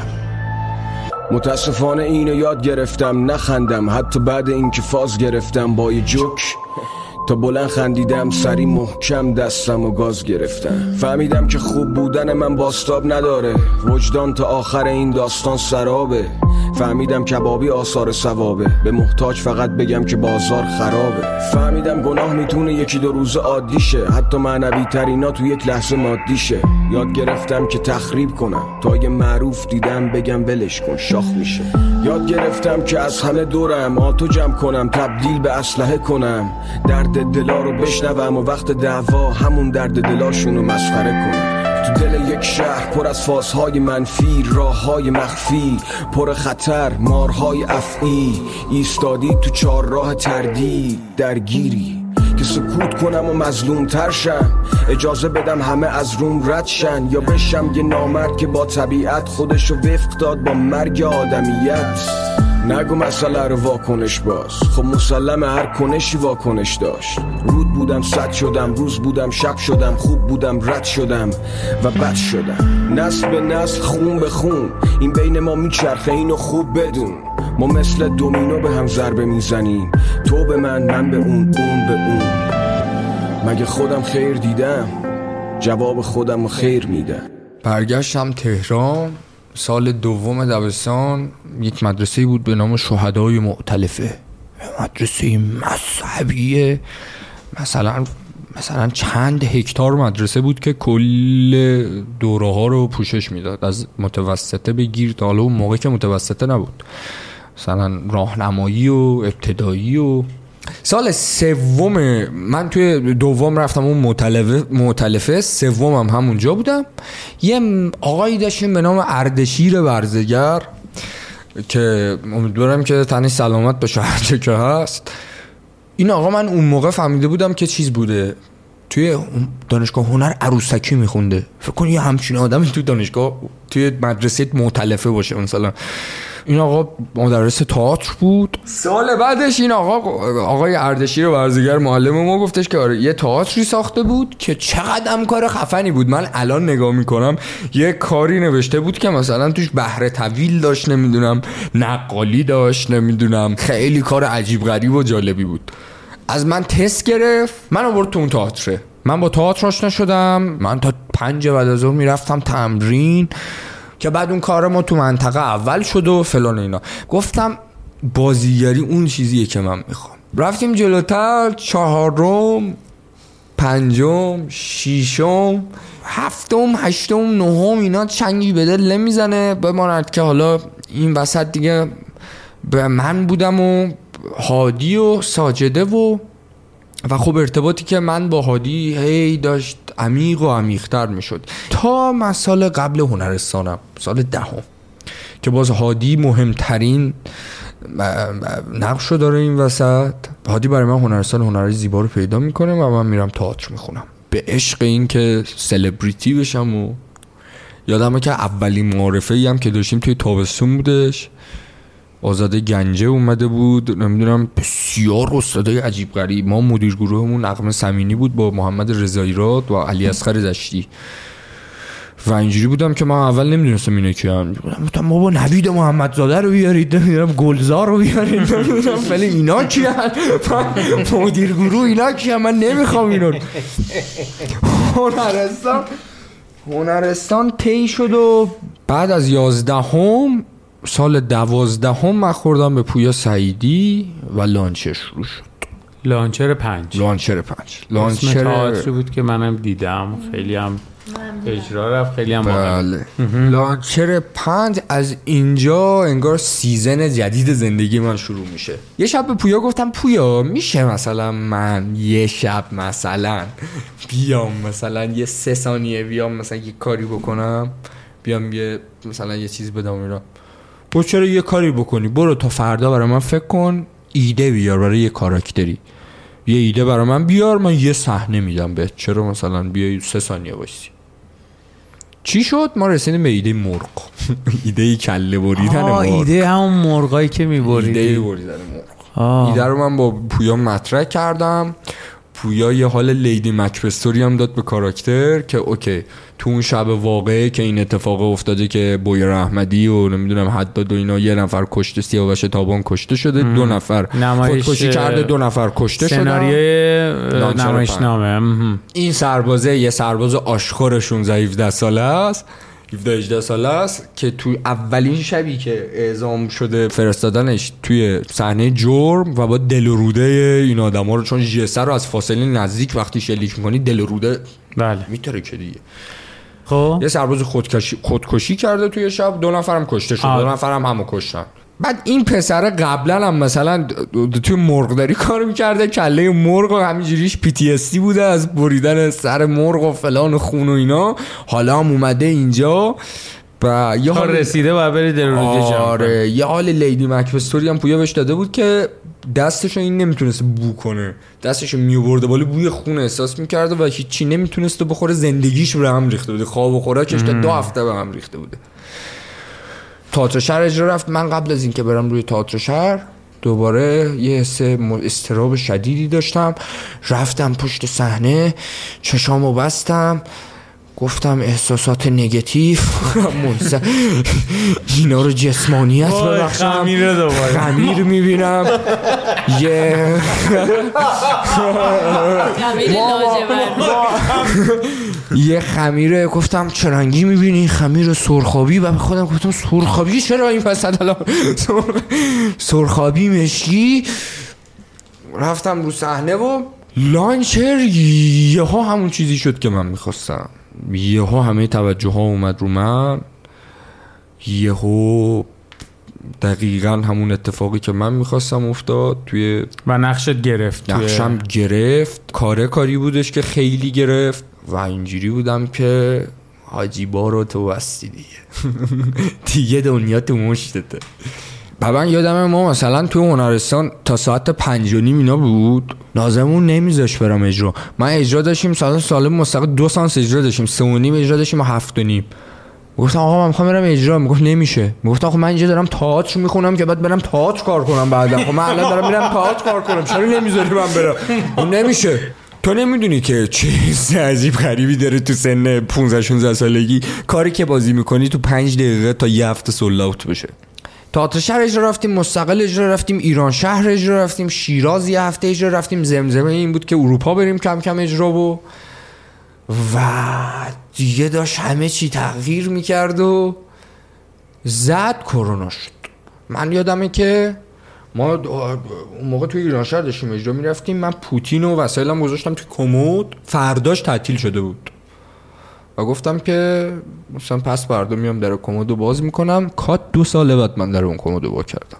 Speaker 8: متاسفانه اینو یاد گرفتم نخندم، حتی بعد اینکه فاز گرفتم با یه جوک. تا بلند خندیدم سری محکم دستم و گاز گرفتم. فهمیدم که خوب بودن من باستاب نداره، وجدان تا آخر این داستان سرابه. فهمیدم کبابی آثار ثوابه، به محتاج فقط بگم که بازار خرابه. فهمیدم گناه میتونه 1-2 روز عادی شه، حتی معنوی ترینا تو یک لحظه مادی شه. یاد گرفتم که تخریب کنم، تا یه معروف دیدم بگم ولش کن شاخ میشه. یاد گرفتم که از همه دورم آتو جمع کنم، تبدیل به اسلحه کنم، درد دلا رو بشنوم و وقت دعوا همون درد دلاشونو مسخره کنم. تو دل یک شهر پر از فازهای منفی، راههای مخفی پر خطر، مارهای افعی، ایستادی تو 4 راه تردید درگیری که سکوت کنم و مظلوم تر شم. اجازه بدم همه از روم رد شن، یا بشم یه نامرد که با طبیعت خودشو وفق داد با مرگ آدمیت. نگو مسئله رو واکنش باز، خب مسلمه هر کنشی واکنش داشت. رود بودم صد شدم، روز بودم شب شدم، خوب بودم رد شدم و بد شدم. نسل به نسل خون به خون این بین ما میچرخه، اینو خوب بدون. ما مثل دومینو به هم ضربه میزنیم، تو به من به اون به اون. مگه خودم خیر دیدم؟ جواب خودم رو خیر میدم.
Speaker 6: برگشتم تهران سال 2 دبستان. یک مدرسه بود به نام شهدای مؤتلفه، مدرسه مذهبیه، مثلا چند هکتار مدرسه بود که کل دوره ها رو پوشش میداد، از متوسطه بگیر تا حالا اون موقع که متوسطه نبود، مثلا راهنمایی و ابتدایی. و سال 3 من توی 2 رفتم اون مؤتلفه، 3 همونجا بودم. یه آقایی داشتیم به نام اردشیر برزگر که امیدوارم که تنش سلامت باشه هرچه که هست. این آقا من اون موقع فهمیده بودم که چیز بوده، توی دانشگاه هنر عروسکی میخونده. فکر کن یه همچین آدمی توی دانشگاه توی مدرسه مؤتلفه باشه مثلا. این آقا مدرس تئاتر بود. سال بعدش این آقای اردشیر برزگر معلم ما گفتش که آره یه تئاتری ساخته بود که چقدر کار خفنی بود. من الان نگاه میکنم یه کاری نوشته بود که مثلا توش بهره طویل داشت، نمیدونم نقالی داشت، نمیدونم خیلی کار عجیب غریب و جالبی بود. از من تست گرفت، من آورد تو اون تئاتر. من با تئاتر آشنا شدم. من تا 5 بعد از ظهر میرفتم تمرین که بعد اون کار ما تو منطقه اول شد و فلان اینا. گفتم بازیگری اون چیزیه که من میخوام. رفتیم جلوتر، 4م 5م 6م 7م 8م 9م اینا چنگی به دل نمیزنه. بماند که حالا این وسط دیگه به من بودم و هادی و ساجده و خب ارتباطی که من با هادی هی داشت عمیق و عمیق‌تر میشد تا من سال قبل هنرستانم، سال 10 که باز هادی مهمترین نقشو داره این وسط. هادی برای من هنرستان هنری زیبا رو پیدا میکنه و من میرم تئاتر میخونم به عشق این که سلبریتی بشم. و یادمه که اولین معرفه‌ای هم که داشتیم توی تابستون بودش، آزاده گنجه اومده بود، نمیدونم بسیار استادای عجیب غریب. ما مدیر گروهمون نغمه سمینی بود با محمد رضایی‌راد و علی اصغر زشتی و اینجوری بودم که من اول نمیدونستم اینا کیان. گفتم بابا نوید محمدزاده رو بیارید، نمیدونم گلزار رو بیارید، نمیدونم ولی اینا کیان، مدیر گروه اینا کیان، من نمیخوام اینا. هنرستان طی شد و بعد از 11م سال 12 من خوردم به پویا سعیدی و لانچر شروع شد.
Speaker 2: لانچر 5 اسم تئاتر بود که منم دیدم، خیلی هم اجرا رفت، خیلی هم
Speaker 6: بله. لانچر 5 از اینجا انگار سیزن جدید زندگی من شروع میشه. یه شب به پویا گفتم پویا میشه مثلا من یه شب مثلا بیام مثلا یه 3 ثانیه بیام مثلا یه کاری بکنم، بیام یه مثلا یه چیز بدم اینا. گفت چرا یه کاری بکنی، برو تا فردا برای من فکر کن، ایده بیار برای یه کاراکتری. یه ایده برای من بیار، من یه صحنه میدم بهت، چرا مثلا بیای 3 ثانیه وایسی. چی شد؟ ما رسیدیم به ایده مرغ. ایده کله بریدن مرغ.
Speaker 3: ایده همون مرغایی که میبریدی.
Speaker 6: ایده بریدن مرغ. ایده رو من با پویا مطرح کردم. پویا یه حال لیدی مکبستوری هم داد به کاراکتر که اوکی تو اون شب واقعه که این اتفاق افتاده که بویر احمدی و نمیدونم حداد و اینا، 1 نفر کشته، سیاوش تابان کشته شده، 2 نفر خودکشی کرده، 2 نفر کشته شده.
Speaker 3: سناریوی نمایشنامه.
Speaker 6: این سربازه یه سرباز آشخور 16-17 ساله است، 17-18 ساله است که توی اولین شبی که اعزام شده فرستادنش توی صحنه جرم و با دل و روده این آدما رو، چون جسر رو از فاصله نزدیک وقتی شلیک می‌کنی دل و روده میتره که دیگه.
Speaker 3: خب
Speaker 6: یه سرباز خودکشی کرده توی شب، 2 نفرم کشته شد، 2 نفرم همو کشتن. بعد این پسر قبلا هم مثلا توی مرغداری کار میکرده، کله مرغ و همینجوریش PTSD بوده از بریدن سر مرغ و فلان و خون و اینا، حالا هم اومده اینجا و یه حال
Speaker 3: رسیده و بری در روزی جمع.
Speaker 6: آره یه حال لیدی مکبستوری هم پویا بهش داده بود که دستشو این نمیتونست بو کنه، دستشو میورده بالا بوی خون احساس میکرده و هیچی نمیتونست بخوره، زندگیش به هم ریخته بوده، خواب و خوراکش تا 2 هفته به هم ریخته بوده. تئاتر شهر اجرا رفت. من قبل از اینکه برم روی تئاتر شهر دوباره یه حس اضطراب شدیدی داشتم، رفتم پشت صحنه، چشامو بستم، گفتم احساسات نگاتیو اینا رو جسمانیت ببخشم، خمیر میبینم یه یه خمیره، گفتم چه رنگی میبینی؟ خمیر سرخابی. و به خودم گفتم سرخابی چرا این وسط الان سرخابی مشکی. رفتم رو صحنه و لانچر یهو همون چیزی شد که من میخواستم، یهو همه توجه ها اومد رو من، یهو دقیقاً همون اتفاقی که من میخواستم افتاد توی
Speaker 3: و نقشت گرفت،
Speaker 6: نقشم گرفت، کاری بودش که خیلی گرفت و اینجوری بودم که حاجی بارو تو بستی دیگه دنیا تو مشتته. بابا یادمه ما مثلا توی هنرستان تا ساعت 5:30 اینا بود، نازمون نمیذاش برم اجرا. من اجرا داشتیم سال مستقل 2 سانس اجرا داشتیم، 3:30 اجرا داشتیم و 7:30. گفتم آقا من میخوام برم اجرا. میگفت نمیشه. میگفتم خب من اینجا دارم تئاتر میخونم که بعد برم تئاتر کار کنم بعدا. خب من الان دارم میرم تئاتر کار کنم، چرا نمیذاری من برم؟ اون نمیشه. تو نمیدونی که چیز عجیب غریبی داره تو سن 15-16 سالگی، کاری که بازی میکنی تو 5 دقیقه تا یه هفته سول اوت بشه. تئاتر شهر اجرا رفتیم، مستقل اجرا رفتیم، ایران شهر اجرا رفتیم، شیراز یه هفته اجرا رفتیم، زمزمه این بود که اروپا بریم کم کم اجرا و دیگه داشت همه چی تغییر میکرد و زد کرونا شد. من یادمه که ما اون موقع توی ایران شهر داشتیم اجرا میرفتیم، من پوتین و وسایلم گذاشتم توی کمد، فرداش تعطیل شده بود و گفتم که مثلا پس فردا میام در کمدو باز میکنم. کات 2 سال بعد من در اون کمدو باز کردم.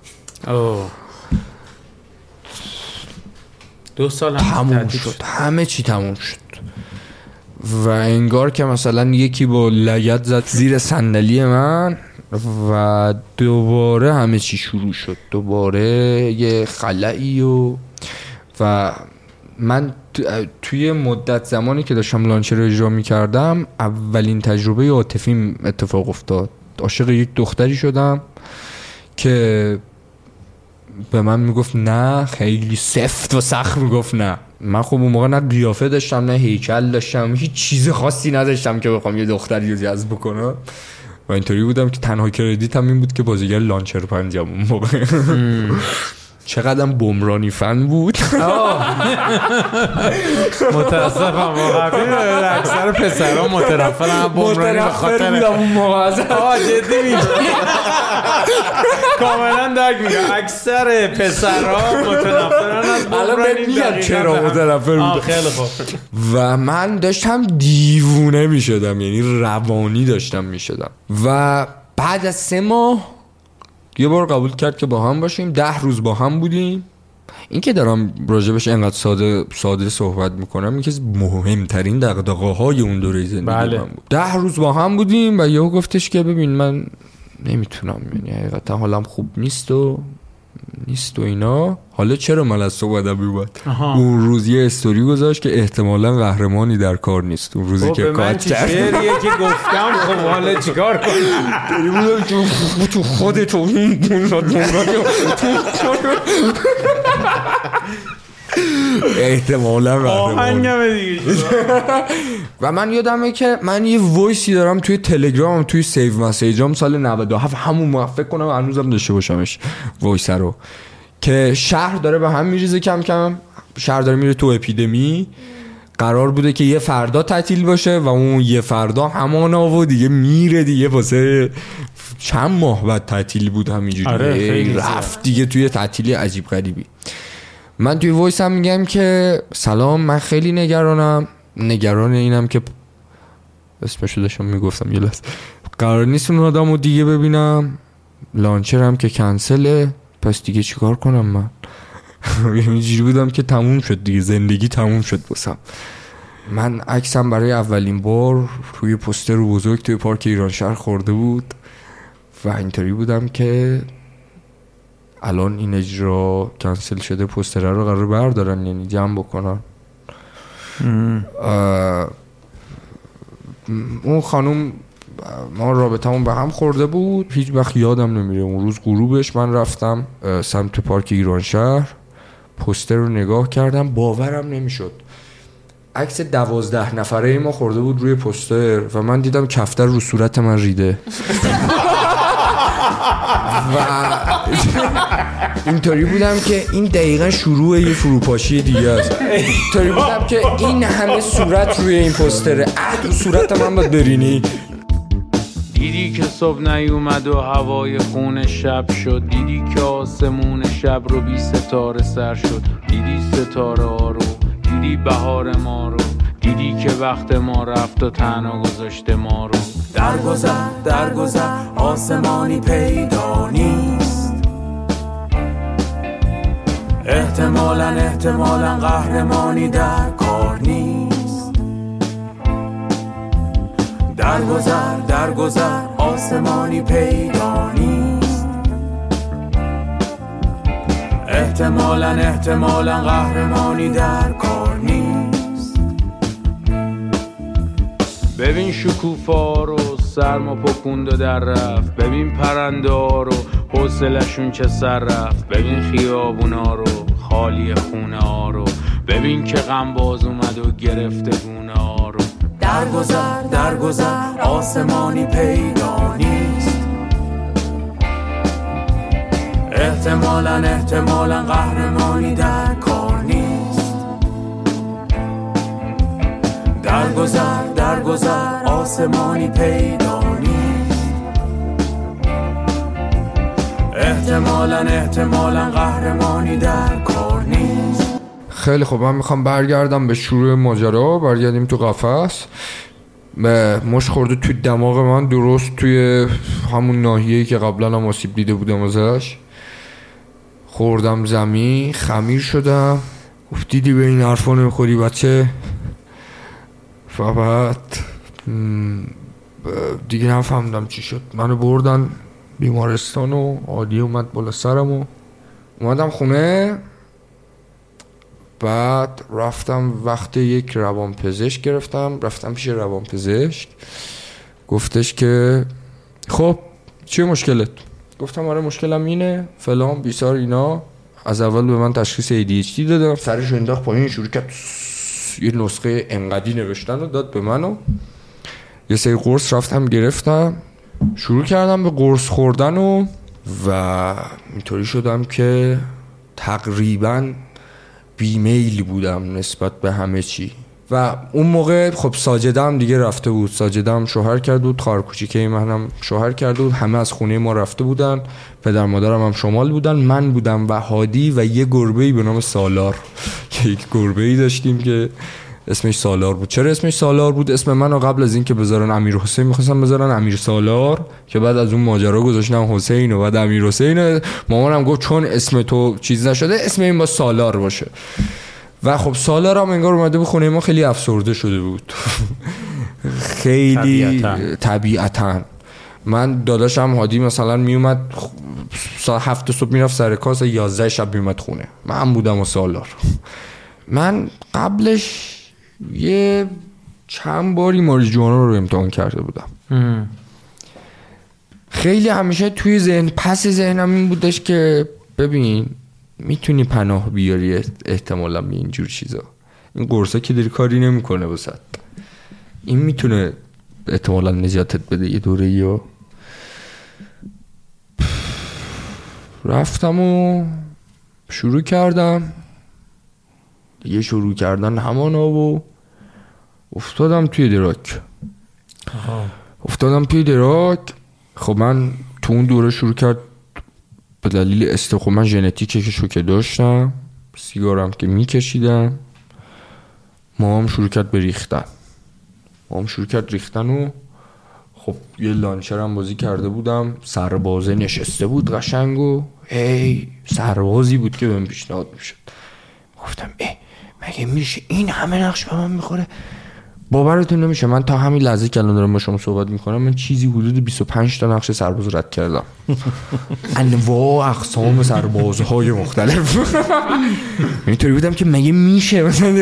Speaker 3: 2 سال
Speaker 6: تموم شد، همه چی تموم شد و انگار که مثلا یکی با لگد زد زیر صندلی من و دوباره همه چی شروع شد، دوباره یه خلایی و من توی مدت زمانی که داشتم لانچر اجرا میکردم اولین تجربه عاطفی اتفاق افتاد. عاشق یک دختری شدم که به من میگفت نه، خیلی سفت و سخت میگفت نه. من خب اون موقع نه قیافه داشتم نه هیکل داشتم، هیچ چیز خاصی نداشتم که بخوام یه دختری رو جذب کنم و اینطوری بودم که تنها کردیتم این بود که بازیگر لانچر 5 اون موقع. چقدرم بمرانی فن بود.
Speaker 3: متاسفم واقعا اکثر پسرها مترفرن بمرانی به خاطر
Speaker 6: اون موقع.
Speaker 3: جدی میگم، کاملا درک میگم، اکثر پسرها متنفرن از بمرانی.
Speaker 6: میگم چرا متنفر بود.
Speaker 3: خیلی خوب.
Speaker 6: و من داشتم دیوونه میشدم، یعنی روانی داشتم میشدم و بعد از 3 ماه یه بار قبول کرد که با هم باشیم. 10 روز با هم بودیم. این که دارم راجبش اینقدر ساده صحبت میکنم، این که مهمترین دغدغه‌های اون دوره زندگی من بود. 10 روز با هم بودیم و یهو گفتش که ببین من نمیتونم، یعنی حقیقتا حالم خوب نیست و نیست و اینا. حالا چرا من از صبح ادبی بود؟ اون روز یه استوری گذاشت که احتمالاً قهرمانی در کار نیست. اون روزی که کات کرد
Speaker 3: شعریه که گفتم خب حالا چیکار کنم؟
Speaker 6: تو خودت احتمالاً قهرمان. و من یادمه که من یه وایسی دارم توی تلگرام، توی سیو مسیجام سال 97 همون فکر کنم هنوزم داشته باشمش وایس رو، که شهر داره به هم میریزه کم کم، شهر داره میره تو اپیدمی. قرار بوده که یه فردا تعطیل باشه و اون یه فردا همانا و دیگه میره دیگه واسه چند ماه بعد تعطیل بود همینجوری. رفت دیگه توی تعطیلی عجیب غریبی. من توی وایس هم میگم که سلام، من خیلی نگران اینم که اسمشو داشتم میگفتم یه لحظه، قرار نیست اون آدمو دیگه ببینم، لانچرم که کنسله، پس دیگه چیکار کنم؟ من اینجوری بودم که تموم شد دیگه، زندگی تموم شد واسم. من عکسم برای اولین بار روی پوستر بزرگ توی پارک ایرانشهر خورده بود و اینطوری بودم که الان این اجرا کنسل شده، پوستر رو قرار بردارن، یعنی جمع بکنن. اون خانوم ما رابطمون به هم خورده بود، هیچ وقت یادم نمیره. اون روز غروبش من رفتم سمت پارک ایرانشهر، پوستر رو نگاه کردم، باورم نمیشد. عکس 12 نفره ما خورده بود روی پوستر و من دیدم کفتر رو صورت من ریده. و اینطوری بودم که این دقیقا شروع یه فروپاشی دیگه است. اینطوری بودم که این همه صورت روی این پوستره، تو صورت من باید برینی.
Speaker 2: دیدی که صبح نیومد و هوای خون شب شد، دیدی که آسمون شب رو بی ستاره سر شد، دیدی ستاره ها رو، دیدی بهار ما رو، دیدی که وقت ما رفت و تنها گذاشته ما رو. درگذر آسمانی پیدا نیست، احتمالاً قهرمانی در کار نیست. درگذر آسمانی پیدا نیست، احتمالاً قهرمانی در کار نیست. ببین شکوفا رو سرما پکوند و در رفت، ببین پرنده ها رو حوصلشون چه سر رفت، ببین خیابونا رو خالی خونه ها رو، ببین که غم باز اومد و گرفته گونه ها رو. درگذر آسمانی پیدا نیست، احتمالاً قهرمانی در کار نیست. درگذر آسمانی پیدا نیست، احتمالاً قهرمانی در کار نیست.
Speaker 6: خیلی خب، من میخوام برگردم به شروع ماجرا، برگردیم تو قفس. مش خورده توی دماغ من، درست توی همون ناحیه‌ای که قبلا هم آسیب دیده بودم ازش. خوردم زمین، خمیر شدم. گفت دیدی به این حرفا نمیخوری بچه؟ و بعد دیگه نفهمدم چی شد. منو بردن بیمارستان و عادی اومد بالا سرم و اومدم خونه. بعد رفتم وقت یک روانپزشک گرفتم، رفتم پیش روانپزشک. گفتش که خب چیه مشکلت؟ گفتم آره مشکلم اینه فلان بیسار اینا. از اول به من تشخیص ADHD دادم. سرش انداخت پایین، شروع کرد یه نسخه انقدی نوشتن و داد به منو. یه سری قرص رفتم گرفتم، شروع کردم به قرص خوردن و اینطوری شدم که تقریباً بیمیل بودم نسبت به همه چی. و اون موقع خب ساجده هم دیگه رفته بود، ساجده هم شوهر کرده بود، خواهر کوچیکه منم شوهر کرده بود، همه از خونه ما رفته بودن، پدر مادرم هم شمال بودن، من بودم و هادی و یه گربه‌ای به نام سالار که یک گربه‌ای داشتیم که اسمش سالار بود. چرا اسمش سالار بود؟ اسم منو قبل از این که بذارن امیر حسین می‌خواستن بذارن امیر سالار، که بعد از اون ماجرا گذاشتن حسین و بعد امیر حسین. مامانم گفت چون اسم تو چیز نشده اسم این با سالار باشه. و خب سالار هم انگار اومده بود خونه ما، خیلی افسرده شده بود خیلی طبیعتاً. من داداشم هادی مثلا میومد ساعت 7 صبح میرفت سر کار، 11 شب میومد خونه. من بودم و سالار. من قبلش یه چند باری ماریجوانا رو امتحان کرده بودم. خیلی همیشه توی ذهن پس ذهنم این بودش که ببین میتونی پناه بیاری احتمالاً به اینجور چیزا. این قرصا که داری کاری نمیکنه واسط. این میتونه احتمالاً نجاتت بده یه دوره. یا رفتم و شروع کردم دیگه، شروع کردن همانا و افتادم توی دراک. خب من تو اون دوره شروع کرد به دلیل خب من ژنتیکشو که داشتم، سیگارم که میکشیدم، مام شروع کرد به ریختن. و خب یه لانچرم بازی کرده بودم، سربازه نشسته بود قشنگ و سربازی بود که بهم پیشنهاد میشد. گفتم مگه میشه این همه نقش به من میخوره؟ باورتون نمیشه من تا همین لحظه که الان دارم با شما صحبت میکنم من چیزی حدود 25 تا نقش سرباز رد کردم. انواع اقسام سربازهای مختلف. اینطوری بودم که مگه میشه مثلا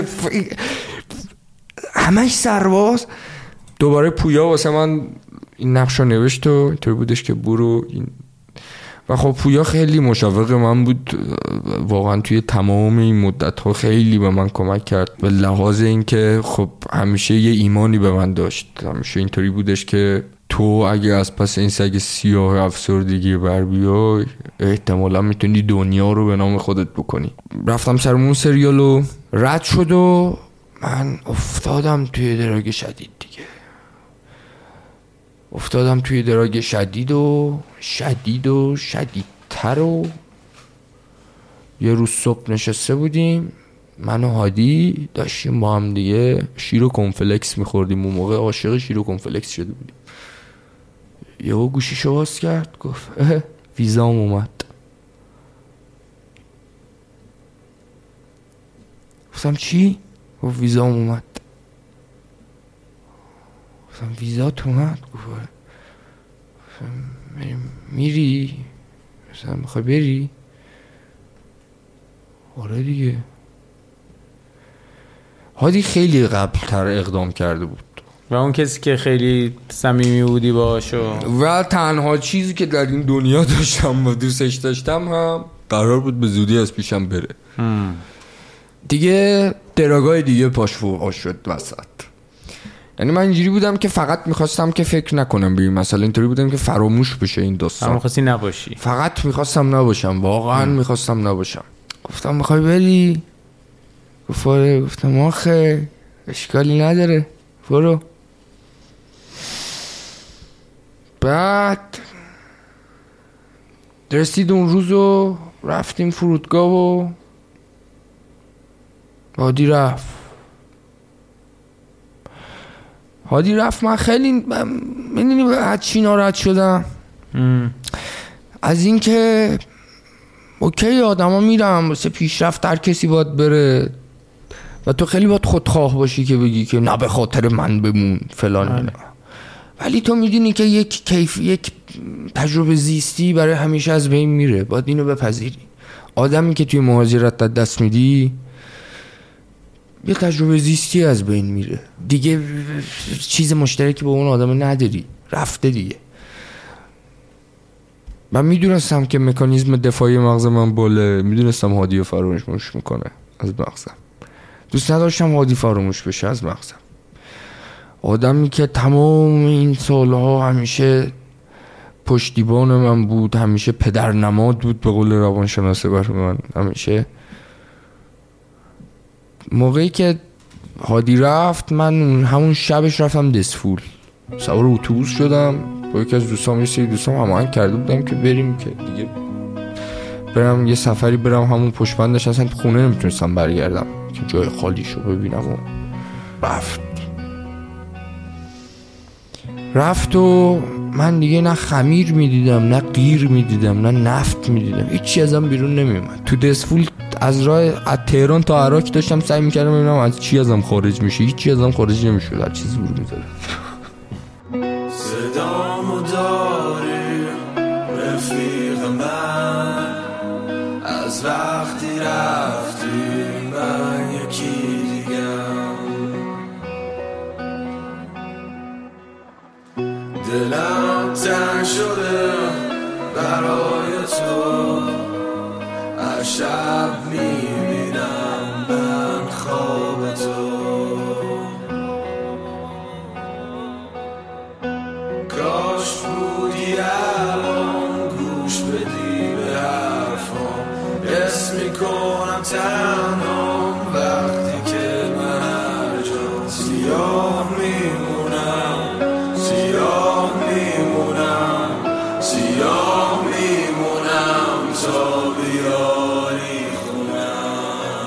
Speaker 6: همش سرباز. دوباره پویا واسه من این نقش رو نوشت و اینطوری بودش که برو این. و خب پویا خیلی مشوق من بود واقعا توی تمام این مدت ها، خیلی به من کمک کرد به لحاظ این که خب همیشه یه ایمانی به من داشت. همیشه اینطوری بودش که تو اگه از پس این سگ سیاه افسردگی بر بیای احتمالا میتونی دنیا رو به نام خودت بکنی. رفتم سرمون سریالو رد شد و من افتادم توی دراگ شدید دیگه. افتادم توی دراگ شدید و شدیدتر. و یه روز صبح نشسته بودیم من و هادی داشتیم با هم دیگه شیر و کنفلکس میخوردیم. اون موقع عاشق شیر و کنفلکس شده بودیم. یهو گوشیشو باز کرد گفت ویزام اومد. گفتم چی؟ گفت ویزام اومد. گفتم ویزات اومد؟ گفت میری؟ مثلا میخوای بری؟ آره دیگه. هادی خیلی قبل‌تر اقدام کرده بود
Speaker 3: و اون کسی که خیلی صمیمی بودی باهاشو
Speaker 6: و تنها چیزی که در این دنیا داشتم و دوستش داشتم هم قرار بود به زودی از پیشم بره. دیگه دراگای دیگه پاش فوق شد وسط. یعنی من اینجوری بودم که فقط میخواستم که فکر نکنم به این مسئله. اینطوری بودم که فراموش بشه این داستان.
Speaker 3: میخواستی نباشی.
Speaker 6: فقط میخواستم نباشم. واقعا میخواستم نباشم. گفتم میخوای بری؟ گفتم آخه اشکالی نداره برو. بعد رسید اون روزو رفتیم فرودگاه و هادی رفت. من خیلی میدونی از چی ناراحت شدم؟ از این که اوکی آدم ها میرم واسه پیشرفت، هر کسی باید بره و تو خیلی باید خودخواه باشی که بگی که نه به خاطر من بمون فلان. ولی تو میدونی که یک تجربه زیستی برای همیشه از بین میره. باید اینو بپذیری. آدمی که توی مهاجرت دست میدی یه تجربه زیستی از بین میره دیگه. چیز مشترکی با اون آدم نداری، رفته دیگه. من میدونستم که مکانیزم دفاعی مغز من باله. میدونستم هادی فراموش میکنه از مغزم. دوست نداشتم هادی فراموش بشه از مغزم. آدمی که تمام این سالها همیشه پشتیبان من بود، همیشه پدر نماد بود به قول روانشناسه برای من. همیشه موقعی که هادی رفت من همون شبش رفتم دسفول، سوار اتوبوس شدم با یکی از دوستام. یه سری دوستام هماهنگ کرده بودم که بریم که دیگه برم یه سفری برم همون پشت بندش. اصلا خونه نمیتونستم برگردم که جای خالیشو ببینم. و رفت و من دیگه نه خمیر میدیدم، نه قیر میدیدم، نه نفت میدیدم. هیچی ازم بیرون نمیومد. تو دسفول از تهران تا عراق داشتم سعی میکردم ببینم از چی ازم خارج میشه. هیچی ازم خارج نمیشد. هر چیزی برون میذاره.
Speaker 7: صدامو دار وقتی رفتی من یکی دیگم. دلم تنگ شده برای تو، هر شب میبینم من خواب تو. کاش بودی الان گوش بدی به حرفام، حس میکنم تنهام وقتی که من هر جا سیاه میمونم، سیاه میمونم، سیاه میمونم تا بیاری خونم.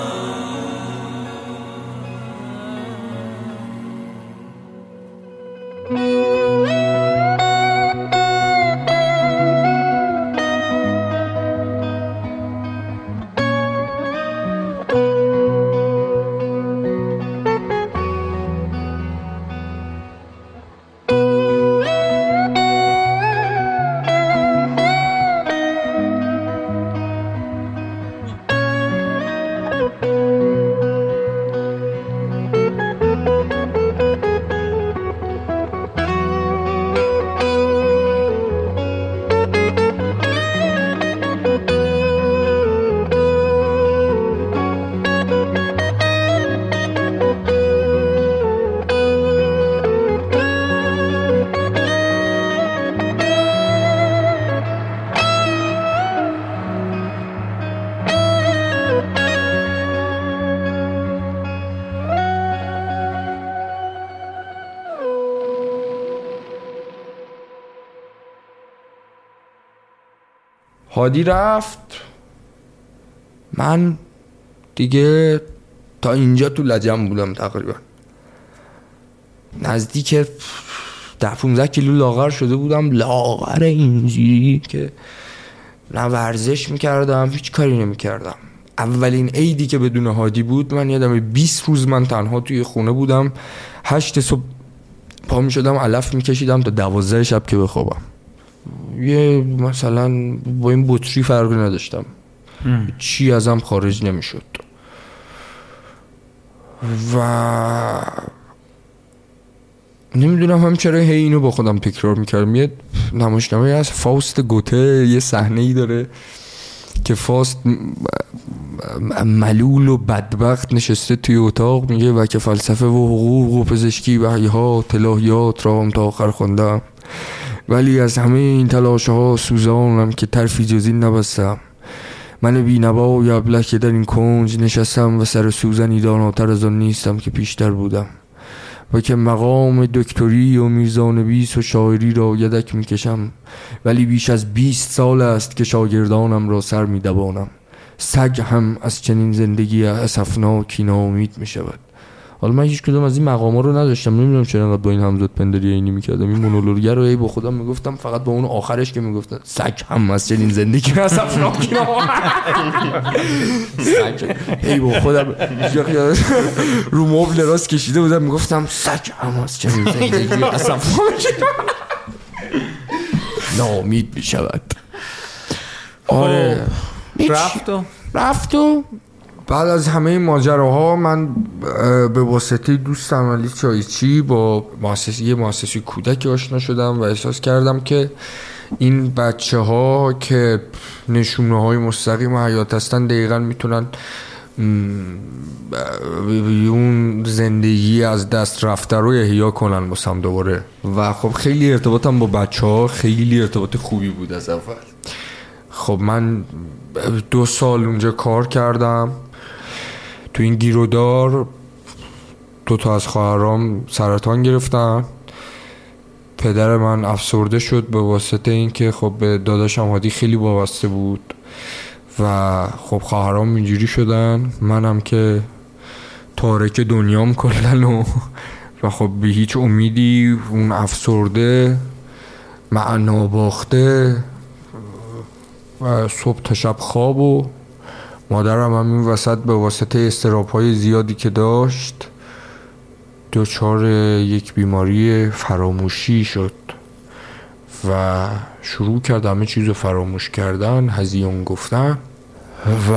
Speaker 6: هادی رفت، من دیگه تا اینجا تو لجم بودم تقریبا، نزدیک 10-15 کیلو لاغر شده بودم، لاغر اینجوری که نه ورزش میکردم هیچ کاری نمیکردم. اولین عیدی که بدون هادی بود من یادم 20 روز من تنها توی خونه بودم، 8 صبح پا میشدم علف میکشیدم تا 12 شب که بخوابم. یه مثلا با این بطری فرقی نداشتم، چی ازم خارج نمیشد. و نمیدونم هم چرا هی اینو با خودم تکرار میکردم. یه نمایشنامه از فاست گوته یه صحنه ای داره که فاست ملول و بدبخت نشسته توی اتاق میگه و که فلسفه و حقوق و پزشکی و حیات الهیات را هم تا آخر خوندم، ولی از همه این تلاش ها سوزانم که طرفی جز این نبستم. من بی‌نوا و ابله که در این کنج نشستم و سر سوزنی داناتر از آن نیستم که پیشتر بودم و که مقام دکتری و میزانویس و شاعری را یدک میکشم، ولی بیش از 20 سال است که شاگردانم را سر میدوانم. سگ هم از چنین زندگی اسفناکی ناامید میشود. حالا من هیچ کدوم از این مقاما رو نداشتم، نمیدونم چرا انقدر با این همزاد پنداری اینی میکردم. این مونولوگ رو با خودم میگفتم، فقط با اون آخرش که میگفتن سگ هم از چنین زندگی اسفناکی سگ هی با خودم رو مبل راست کشیده بودم میگفتم سگ هم از چنین زندگی اسفناکی ناامید میشود. آره رفت و بعد از همه ماجراها من به واسطه دوستم علی چایچی با مؤسسه کودک آشنا شدم و احساس کردم که این بچه ها که نشونه های مستقیم حیات هستن دقیقا میتونن اون زندگی از دست رفته رو احیا کنن باسم دوباره. و خب خیلی ارتباطم با بچه ها خیلی ارتباط خوبی بود از اول. خب من 2 سال اونجا کار کردم تو این گیرودار. 2 تا از خواهرام سرطان گرفتن، پدر من افسرده شد به واسطه این که خب به داداشم هادی خیلی وابسته بود و خب خواهرام اینجوری شدن، منم که تارک دنیام کلن و خب به هیچ امیدی، اون افسرده معنا باخته و صبح تا شب خواب. و مادرم هم این وسط به واسطه اضطراب‌های زیادی که داشت دچار یک بیماری فراموشی شد و شروع کرد همه چیزو فراموش کردن، هزیون گفتن. و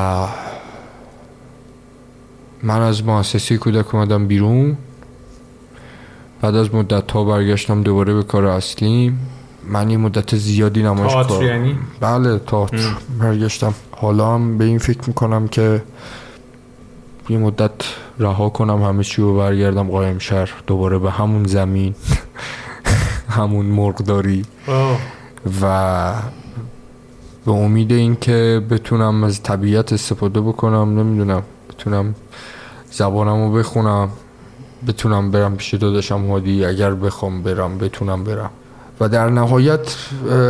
Speaker 6: من از مؤسسه کودک اومدم بیرون. بعد از مدت ها برگشتم دوباره به کار اصلیم. من یه مدت زیادی نمایشگاه
Speaker 3: یعنی؟
Speaker 6: بله تئاتر برگشتم. حالا هم به این فکر میکنم که یه مدت رها کنم همه چی و برگردم قائمشهر دوباره به همون زمین همون مرغداری و به امید این که بتونم از طبیعت استفاده بکنم. نمیدونم بتونم زبانمو بخونم، بتونم برم پیش داداشم هادی، اگر بخوام برم بتونم برم. و در نهایت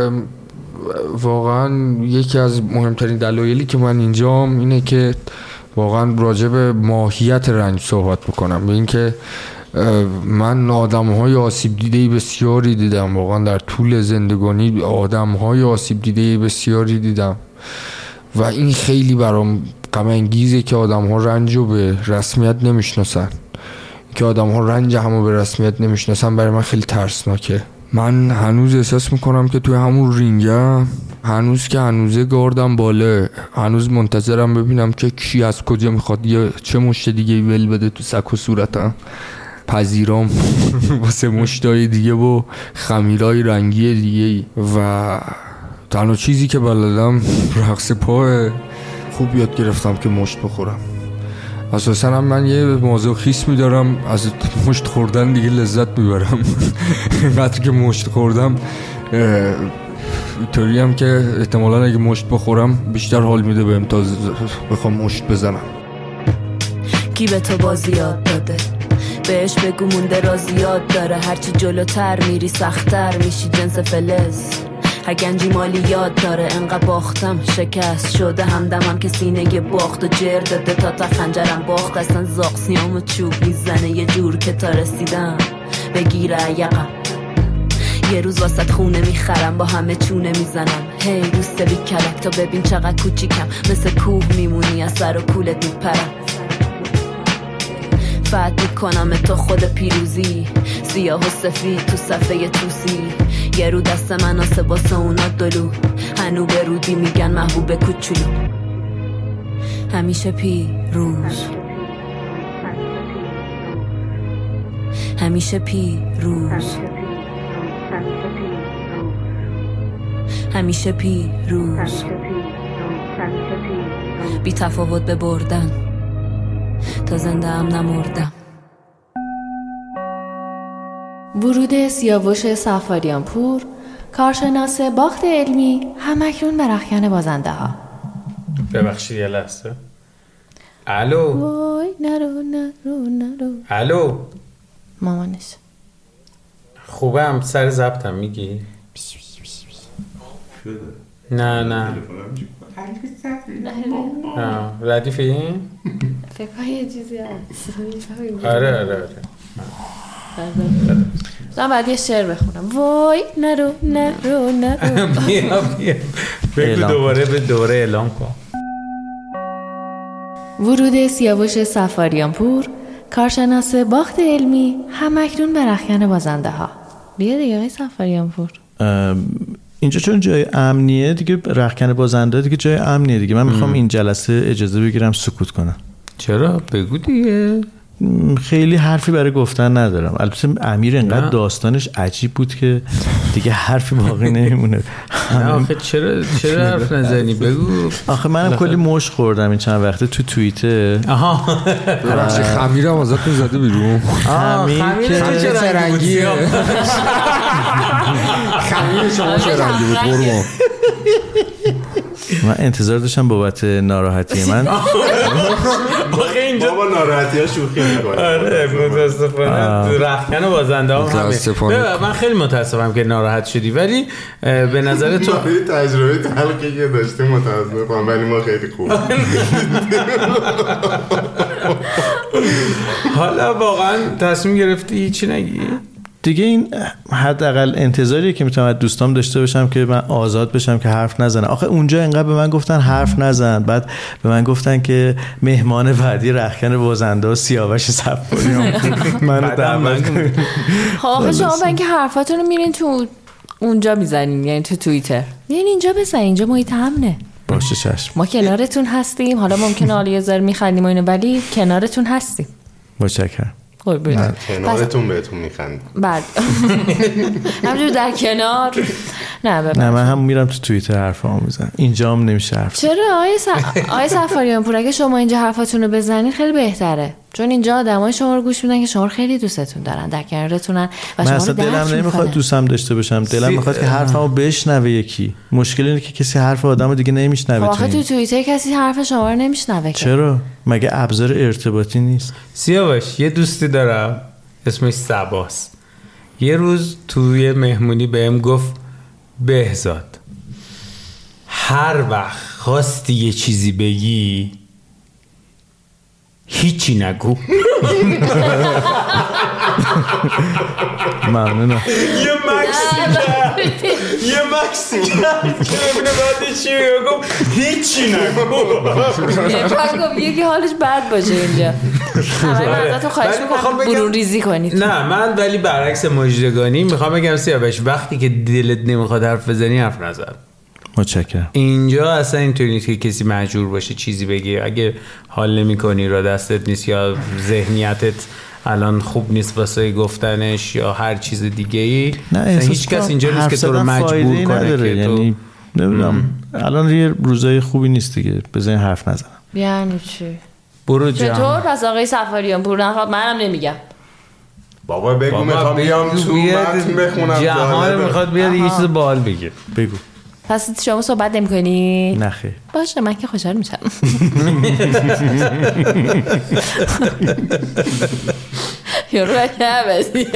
Speaker 6: واقعا یکی از مهمترین دلایلی که من اینجام اینه که واقعا راجع به ماهیت رنج صحبت بکنم. به این که من آدم‌های آسیب دیده بسیاری دیدم، واقعا در طول زندگانی آدم‌های آسیب دیده بسیاری دیدم و این خیلی برام غم انگیزه که آدم‌ها رنجو به رسمیت نمیشناسن، که آدم‌ها رنج همو به رسمیت نمیشناسن. برای من خیلی ترسناکه. من هنوز احساس میکنم که توی همون رینگم هنوز که هنوزه گاردم باله، هنوز منتظرم ببینم که کی از کجا میخواد یا چه مشت دیگه ول بده تو سک و صورتم. پذیرام واسه مشتای دیگه و خمیرای رنگی دیگه و تنها چیزی که بلدم رقص پاه. خوب یاد گرفتم که مشت بخورم. اساسا هم من یه مازوخیسمی دارم، از مشت خوردن دیگه لذت میبرم. اینقدر که مشت خوردم اینطوری هم که احتمالاً اگه مشت بخورم بیشتر حال میده بهم تا بخوام مشت بزنم.
Speaker 9: کی به تو بازی یاد داده؟ بهش بگو مونده رازی یاد داره. هرچی جلوتر میری سخت‌تر میشی جنس فلز. هگنجی مالی یاد داره. انقدر باختم شکست شده همدمم که سینه باخت و جر داده تا خنجرم باخت. اصلا زاقسیامو چوب میزنه یه جور که تا رسیدم بگیره یقم. یه روز واسط خونه میخرم با همه چونه میزنم. هی دوست بی کلک تا ببین چقدر کوچیکم. مثل کوه میمونی از سر و کولت میپرم. فت میکنم تو خود پیروزی. سیاه و سفید تو صفحه توسی. یه رو دست من آسه باسه اونا دلو. هنو به رودی میگن محبوب کوچولو. همیشه پیروز. همیشه پیروز. همیشه پیروز. بی تفاوت به بردن تا زنده هم نمردم.
Speaker 4: ورود سیاوش سفاریان پور، کارشناس باخت علمی، همکنون به رختکن بازنده ها.
Speaker 3: ببخشید یه لحظه. الو.
Speaker 4: وای نرو.
Speaker 3: الو.
Speaker 4: مامانش.
Speaker 3: خوبم، سر ضبطم میگی؟ نه ردیفه این؟
Speaker 4: فکر کنم یه چیزی هست.
Speaker 3: آره
Speaker 4: من بعد یه شعر بخونم. وای نرو
Speaker 3: بیا بگو دوباره به دوره اعلام کن.
Speaker 4: ورود سیاوش سفاریان پور، کارشناس باخت علمی، همکنون به رختکن بازنده ها. بیا دیگه آقای سفاریان پور.
Speaker 1: اینجا چون جای امنیه دیگه، رختکن بازنده دیگه جای امنیه دیگه. من میخوام این جلسه اجازه بگیرم سکوت کنم.
Speaker 3: چرا؟ بگو دیگه.
Speaker 1: خیلی حرفی برای گفتن ندارم. البته امیر انقدر داستانش عجیب بود که دیگه حرفی باقی نمیمونه.
Speaker 3: نه آخه چرا حرف نزنی؟ بگو.
Speaker 1: آخه منم کلی مشت خوردم این چند وقته تو توییتر.
Speaker 3: آها
Speaker 6: خمیرم ازتون زده بیرون.
Speaker 1: خمیر
Speaker 6: چه رنگیه؟ خمیر شما چه رنگی بود قربان؟
Speaker 1: من انتظار داشتم بابت ناراحتی من.
Speaker 3: آخه اینجا
Speaker 5: بابا ناراحتی ها شوخی میکنه.
Speaker 3: آره متاسفانه رختکن بازنده هم همه. من خیلی متاسفم که ناراحت شدی، ولی به نظر تو
Speaker 5: تجربه تلخی که داشتیم متاسفم، ولی ما خیلی خوب.
Speaker 3: حالا واقعا تصمیم گرفتی هیچی نگی؟
Speaker 1: دیگه این حداقل انتظاریه که میتونم از دوستام داشته باشم که من آزاد بشم که حرف نزنم. آخه اونجا انقدر به من گفتن حرف نزن، بعد به من گفتن که مهمان بعدی رختکن بازنده و سیاوش سفاریان منو دعوت کنید.
Speaker 4: آخه شما با اینکه حرفاتونو میرین تو اونجا میزنین، یعنی تو توییتر، یعنی اینجا بزنین، اینجا محیط امنه.
Speaker 1: باشه چشم.
Speaker 4: ما کنارتون هستیم. حالا ممکنه آلیه زر میخندیم و اینو، ولی کنارتون هستیم.
Speaker 1: متشکرم.
Speaker 5: کنارتون بهتون میخندم.
Speaker 4: بعد همجور در کنار.
Speaker 1: نه من هم میرم تو توییتر حرفامو میزنم، اینجا هم نمیشه حرف.
Speaker 4: چرا آقای سفاریان پور اگه شما اینجا حرفاتون رو بزنین خیلی بهتره، چون اینجا آدمای شما رو گوش میدن که شما رو خیلی دوستتون دارن، در کنارتونن و شما رو درک میکنن.
Speaker 1: دلم نمیخواد دوستم داشته باشم، دلم میخواد که حرفمو بشنوه یکی. مشکل اینه که کسی حرف آدمو دیگه نمیشنوه.
Speaker 4: آخه تو توییتر کسی حرف شما رو نمیشنوه.
Speaker 1: چرا؟ مگه ابزار ارتباطی نیست؟
Speaker 3: سیاوش یه دوستی دارم اسمش سباس. یه روز توی مهمونی بهم گفت بهزاد هر وقت خواستی یه چیزی بگی هیچی نگو.
Speaker 1: ممنونم.
Speaker 3: یه مکسی کرد که ببینه بعد چی بگم. هیچی نگو.
Speaker 4: یکی حالش بد باشه اینجا. من ازتون خواهش میکنم برون ریزی کنید.
Speaker 3: نه من ولی برعکس مجدگانی میخوام بگم سیاوش وقتی که دلت نمیخواد حرف بزنی حرف نزن.
Speaker 1: متشکرم.
Speaker 3: اینجا اصلا اینطوری نیست که کسی مجبور باشه چیزی بگه. اگه حال نمی‌کنی را دستت نیست یا ذهنیتت الان خوب نیست واسه گفتنش یا هر چیز دیگه‌ای، هیچ کس اینجا نیست که تو رو مجبور کنه که
Speaker 1: یعنی نمیدونم الان یه روزای خوبی نیست دیگه بزنین حرف نزنم.
Speaker 4: یعنی چی؟
Speaker 3: برو
Speaker 4: چطور پس آقای سفاریان پور منم نمیگم.
Speaker 5: بابا بگو میخوام بیام تو متن بخونم.
Speaker 3: جهان میخواد بیاد یه چیز باحال بگه.
Speaker 1: بگو.
Speaker 4: پس شما صحبت نمی‌کنی؟
Speaker 1: نه خیر.
Speaker 4: باشه من که خوشحال میشم. یارو بچه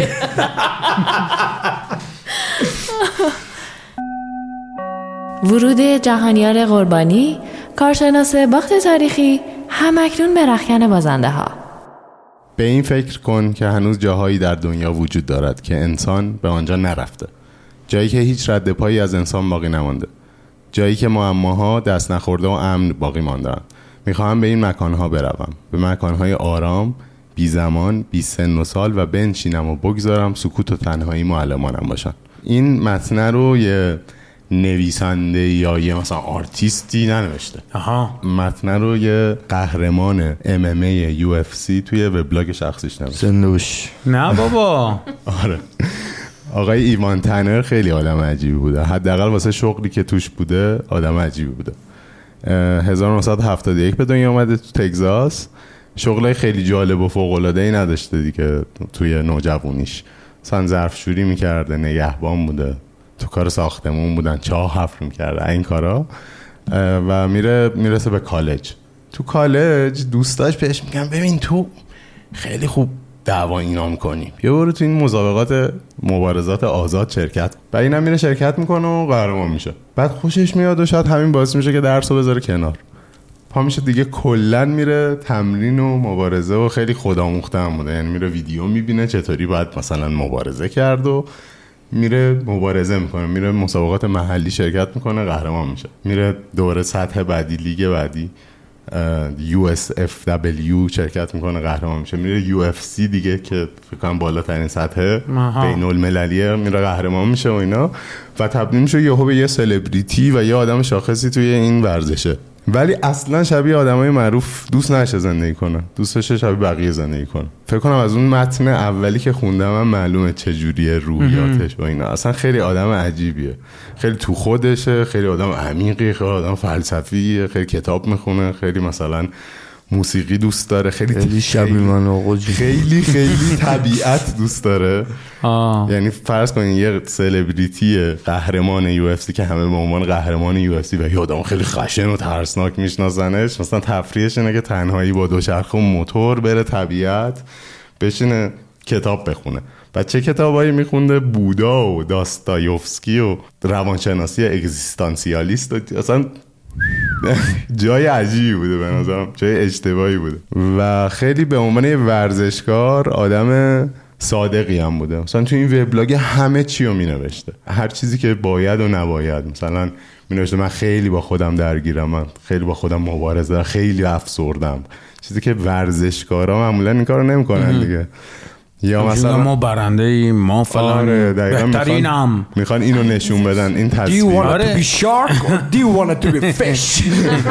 Speaker 4: ورود جهانیار قربانی، کارشناس باخت تاریخی، همکنون به رختکن بازنده ها.
Speaker 5: به این فکر کن که هنوز جاهایی در دنیا وجود دارد که انسان به آنجا نرفته، جایی که هیچ رد پایی از انسان باقی نمانده، جایی که معماها دست نخورده و امن باقی مانده‌اند. میخواهم به این مکانها بروم، به مکانهای آرام، بی زمان، بی سن و سال و بنشینم و بگذارم سکوت و تنهایی معلمانم باشن. این متن رو یه نویسنده یا یه مثلا آرتیستی ننوشته. متن رو یه قهرمان MMA UFC توی وبلاگ شخصیش نوشته.
Speaker 6: سندوش.
Speaker 3: نه بابا.
Speaker 5: آره. آقای ایوان تنر خیلی آدم عجیبی بوده، حداقل واسه شغلی که توش بوده آدم عجیبی بوده. 1971 به دنیا اومده تو تگزاس. شغلای خیلی جالب و فوق‌العاده‌ای نداشته دیگه توی نوجوانیش. مثلا ظرفشویی می‌کرده، نگهبان بوده، تو کار ساختمون بودن، چاه حفر می‌کرده، این کارا. و میرسه به کالج. تو کالج دوستاش بهش میگن ببین تو خیلی خوب دعوا اینا می‌کنی، بیا برو تو این مسابقات مبارزات آزاد شرکت. و اینم میره شرکت میکنه و قهرمان میشه. بعد خوشش میاد و شاید همین باعث میشه که درسو بذاره کنار. پا میشه دیگه کلا میره تمرین و مبارزه و خیلی خودآموخته هم بوده، یعنی میره ویدیو میبینه چطوری باید مثلا مبارزه کرد و میره مبارزه میکنه، میره مسابقات محلی شرکت میکنه، قهرمان میشه، میره دوره سطح بعدی، لیگ بعدی USFW شرکت میکنه، قهرمان میشه، میره UFC دیگه که فکر کنم بالاترین سطح بین المللیه، میره قهرمان میشه و اینا و تبدیل میشه یهو به یه سلبریتی و یه آدم شاخصی توی این ورزشه. ولی اصلا شبیه آدمای معروف دوست نشه زندگی کنه، دوست داشته شبیه بقیه زندگی کنه. فکر کنم از اون متن اولی که خوندم من معلومه چجوریه روحیاتش و اینا. اصلا خیلی آدم عجیبیه، خیلی تو خودشه، خیلی آدم عمیقی، خیلی آدم فلسفیه، خیلی کتاب میخونه، خیلی مثلا موسیقی دوست داره، خیلی
Speaker 6: شبیه من آقا
Speaker 5: خیلی طبیعت دوست داره. یعنی فرض کنین یه سلبریتی قهرمان UFC که همه به عنوان قهرمان UFC و یه آدم خیلی خشن و ترسناک میشناسنش، مثلا تفریحش اینه که تنهایی با دوچرخه و موتور بره طبیعت، بشینه کتاب بخونه. بعد چه کتابایی میخونده؟ بودا و داستایوفسکی و روانشناسی اگزیستانسیالیست و اصلا جای عجیبی بوده به نظرم، جای اشتباهی بوده و خیلی به عنوان ورزشکار آدم صادقی هم بوده. مثلا تو این وبلاگ همه چی رو مینوشته، هر چیزی که باید و نباید. مثلا مینوشته من خیلی با خودم درگیرم، من خیلی با خودم مبارزه، خیلی افسردم، چیزی که ورزشکارا معمولا این کارو نمیکنن دیگه. یا مثلا
Speaker 3: ما برنده ایم، ما فلان بهترینم،
Speaker 5: میخوان اینو نشون بدن. این تصویر
Speaker 6: Do you want to be shark or do you want to be fish؟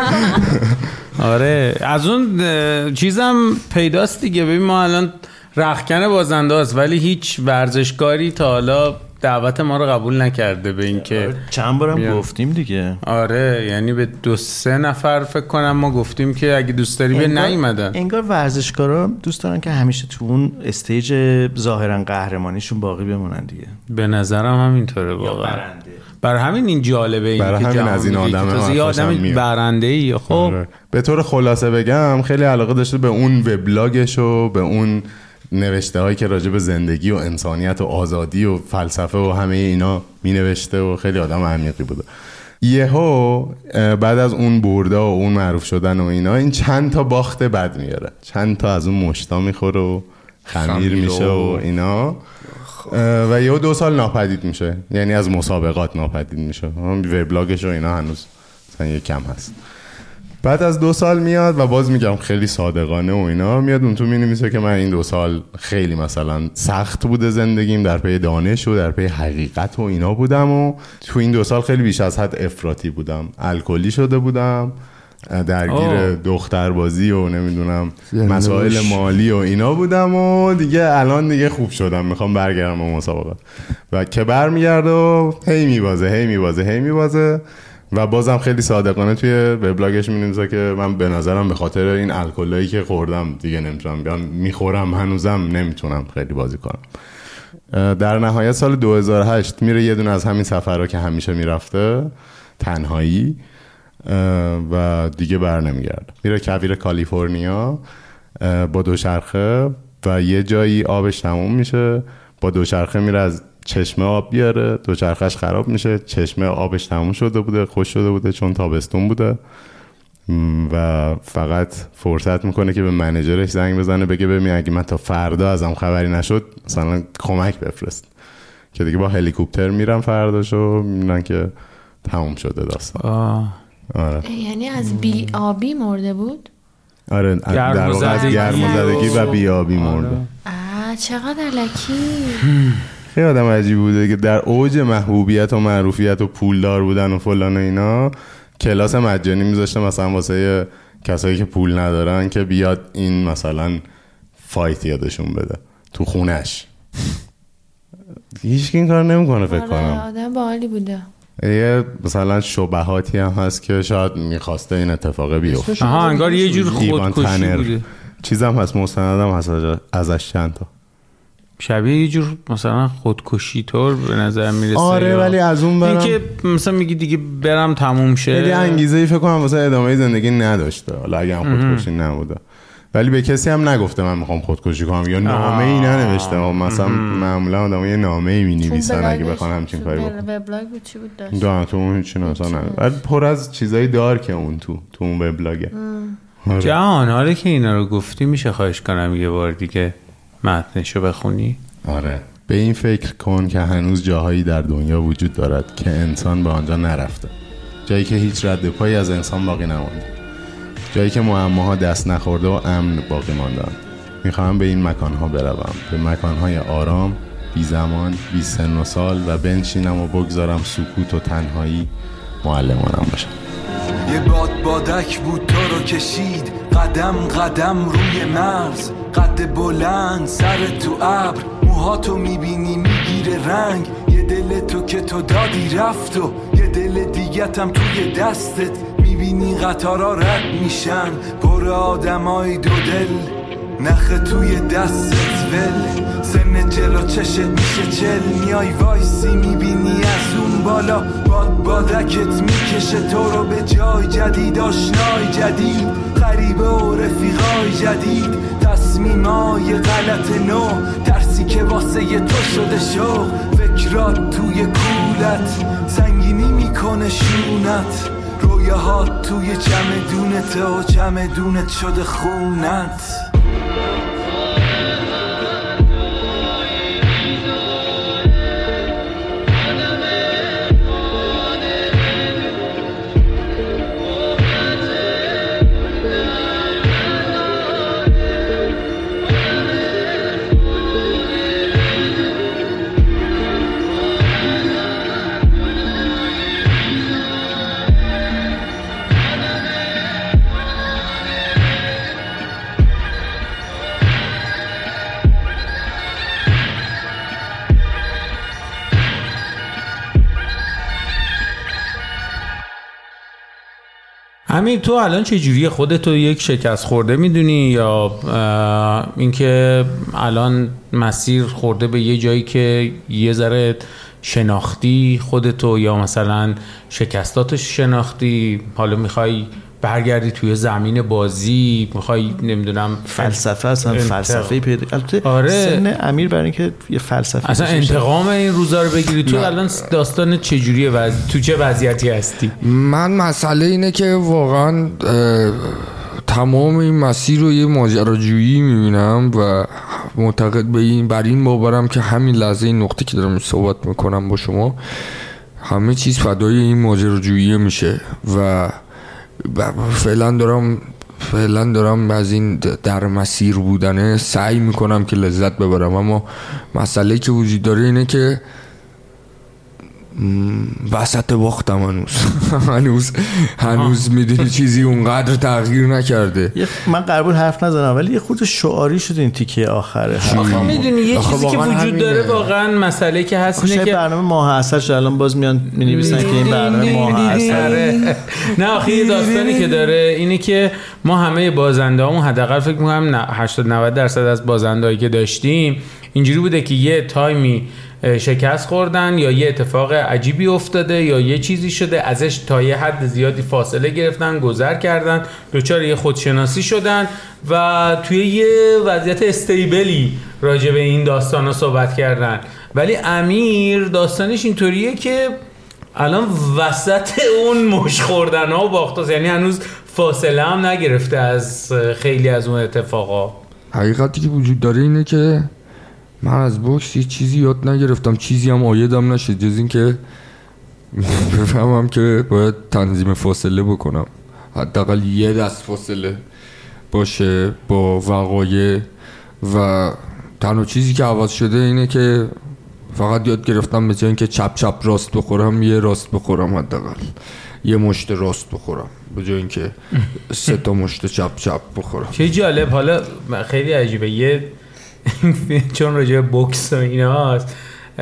Speaker 3: آره از اون چیزم پیداست دیگه. ببین ما الان رختکن بازنده است ولی هیچ ورزشکاری تا حالا دعوت ما رو قبول نکرده به این که
Speaker 1: چند بارم گفتیم دیگه.
Speaker 3: آره یعنی به 2-3 نفر فکر کنم ما گفتیم که اگه دوست داری به نیومدن.
Speaker 1: انگار ورزشکارا دوست دارن که همیشه تو اون استیج ظاهرا قهرمانیشون باقی بمونن دیگه.
Speaker 3: به نظرم همینطوره واقعا. برای همین این جالبه، این
Speaker 5: برای همین از این
Speaker 3: آدم برنده‌ای. خب
Speaker 5: به طور خلاصه بگم خیلی علاقه داشته به اون وبلاگش و به اون نوشته هایی که راجع به زندگی و انسانیت و آزادی و فلسفه و همه اینا می نوشته و خیلی آدم عمیقی بوده. یهو بعد از اون بردا و اون معروف شدن و اینا این چند تا باخت بد میاره، چند تا از اون مشتا میخوره و خمیر میشه و اینا و یهو 2 سال ناپدید میشه، یعنی از مسابقات ناپدید میشه. وبلاگش و اینا هنوز مثلا یک کم هست. بعد از 2 سال میاد و باز میگم خیلی صادقانه و اینا میاد اون تو مینویسه که من این 2 سال خیلی مثلا سخت بوده زندگیم، در پی دانش و در پی حقیقت و اینا بودم و تو این 2 سال خیلی بیش از حد افراطی بودم، الکلی شده بودم، درگیر دختربازی و نمیدونم مسائل مالی و اینا بودم و دیگه الان دیگه خوب شدم، میخوام برگردم به مسابقات. و که برمیگرده و هی میبازه و بازم خیلی صادقانه توی وبلاگش می‌نویسه که من به نظرم به خاطر این الکلایی که خوردم دیگه نمیتونم بیان، میخورم هنوزم نمیتونم خیلی بازی کنم. در نهایت سال 2008 میره یه دونه از همین سفرها که همیشه میرفته تنهایی و دیگه بر نمیگرده، میره کویر کالیفرنیا با دوچرخه و یه جایی آبش تموم میشه، با دوچرخه میره از چشمه آب بیاره، دوچرخش خراب میشه، چشمه آبش تموم شده بوده، خوش شده بوده چون تابستون بوده و فقط فرصت میکنه که به منیجرش زنگ بزنه بگه ببین اگه من تا فردا ازم خبری نشد مثلا کمک بفرست، که دیگه با هلیکوپتر میرم فرداشو میبینن که تموم شده داستان.
Speaker 4: آره. یعنی از بی آبی مرده بود؟
Speaker 5: آره در واقع از گرمازدگی و بی آبی مرده.
Speaker 4: چقدر الکی.
Speaker 5: خیلی آدم عجیب بوده که در اوج محبوبیت و معروفیت و پولدار بودن و فلان و اینا کلاس مجانی میذاشته مثلا واسه کسایی که پول ندارن که بیاد این مثلا فایت یادشون بده تو خونش. هیچ این کار نمیکنه فکر کنم.
Speaker 4: آدم باحالی بوده.
Speaker 5: یه مثلا شبهاتی هم هست که شاید میخواسته این اتفاق بیفته.
Speaker 3: انگار یه جور خودکشی بوده.
Speaker 5: چیزم هست، مستندم هست ازش چند تا
Speaker 3: شبیه یه جور مثلا خودکشی طور به نظر میرسه.
Speaker 5: آره ولی از اون برم
Speaker 3: این که مثلا میگی دیگه برم تموم شه،
Speaker 5: یعنی انگیزه‌ای فکر کنم واسه ادامه زندگی نداشته، حالا اگه هم خودکشی نبوده ولی به کسی هم نگفته من میخوام خودکشی کنم یا نامه‌ای ننوشته. مثلا معمولا آدم‌ها یه نامه‌ای می‌نویسن اگه بخوان همچین کاری بکنن.
Speaker 4: وبلاگ بود چی بود داشت؟
Speaker 5: تو اون چی اصلا ولی پر از چیزای دارک اون تو اون وبلاگه.
Speaker 3: جهان حالا که اینا رو گفتی میشه خواهش کنم یه بار دیگه متنشو بخونی؟
Speaker 5: آره. به این فکر کن که هنوز جاهایی در دنیا وجود دارد که انسان به آنجا نرفته، جایی که هیچ رد پایی از انسان باقی نمانده، جایی که معماها دست نخورده و امن باقی ماندند. میخواهم به این مکانها بروم، به مکانهای آرام، بی زمان، بی سن و سال و بنشینم و بگذارم سکوت و تنهایی معلمانم باشم.
Speaker 7: یه بادک بود تو رو کشید قدم قدم روی مرز، قد بلند سر تو ابر، موهاتو میبینی میگیره رنگ، یه دل تو که تو دادی رفت و یه دل دیگتم توی دستت، میبینی قطارا رد میشن پر آدمای دو دل، نخ توی دستت ول، سن جلو چشت میشه چل، میای وایسی میبینی از اون بالا بادکت میکشه تو رو به جای جدید، آشنای جدید، غریبه و رفیقای جدید، تصمیمای غلط نو، درسی که واسه ی تو شده شوق، فکرات توی کولت سنگینی میکنه شونت، رویاهات توی چمدونت و چمدونت شده خونت.
Speaker 3: امیر تو الان چه جوریه؟ خودتو یک شکست خورده میدونی یا اینکه الان مسیر خورده به یه جایی که یه ذره شناختی خودتو یا مثلا شکستاتش شناختی، حالا میخوای برگردی توی زمین بازی، میخوای نمیدونم
Speaker 1: فلسفه اصلا فلسفه پیدا. البته سن امیر برای اینکه یه فلسفه
Speaker 3: اصلا انتقام این روزا رو بگیری. تو الان داستان چجوریه تو چه وضعیتی هستی؟
Speaker 6: من مسئله اینه که واقعا تمام این مسیر رو یه ماجراجویی میبینم و معتقد بر این باورم که همین لحظه این نقطه که دارم صحبت میکنم با شما همه چیز فدای این ماجراجویی میشه و فعلا دارم از این در مسیر بودنه سعی میکنم که لذت ببرم، اما مسئله که وجود داره اینه که وسط باختم هنوز میدونی چیزی اونقدر تغییر نکرده.
Speaker 1: من قربون حرف نزنم ولی یه خورده شعاری شد این تیکه آخره.
Speaker 3: آخه میدونی یه چیزی که وجود داره واقعا مسئله که هست اینه که
Speaker 1: برنامه ماه عسل الان باز میان مینویسن که این برنامه ماه عسل.
Speaker 3: نه آخه یه داستانی که داره اینه که ما همه بازنده‌هامون حداقل فکر می‌کنم 80-90% از بازنده‌هایی که داشتیم اینجوری بوده که یه تایمی شکست خوردن یا یه اتفاق عجیبی افتاده یا یه چیزی شده ازش تا یه حد زیادی فاصله گرفتن، گذر کردن، دچار یه خودشناسی شدن و توی یه وضعیت استیبلی راجع به این داستانا صحبت کردن. ولی امیر داستانش اینطوریه که الان وسط اون مش خوردن ها و باختاست، یعنی هنوز فاصله هم نگرفته از خیلی از اون اتفاقا.
Speaker 6: حقیقتی که وجود داره اینه که من از بوکس یه چیزی یاد نگرفتم، چیزی هم آیدم نشد جز این که بفهمم که باید تنظیم فاصله بکنم، حداقل یه دست فاصله باشه با وقایع و تنها چیزی که عوض شده اینه که فقط یاد گرفتم به جای اینکه چپ چپ راست بخورم یه راست بخورم، حداقل یه مشت راست بخورم به جای اینکه 3 تا مشت چپ چپ بخورم.
Speaker 3: چه جالب. حالا خیلی عجیبه یه چون راجع به بوکس و اینا هست،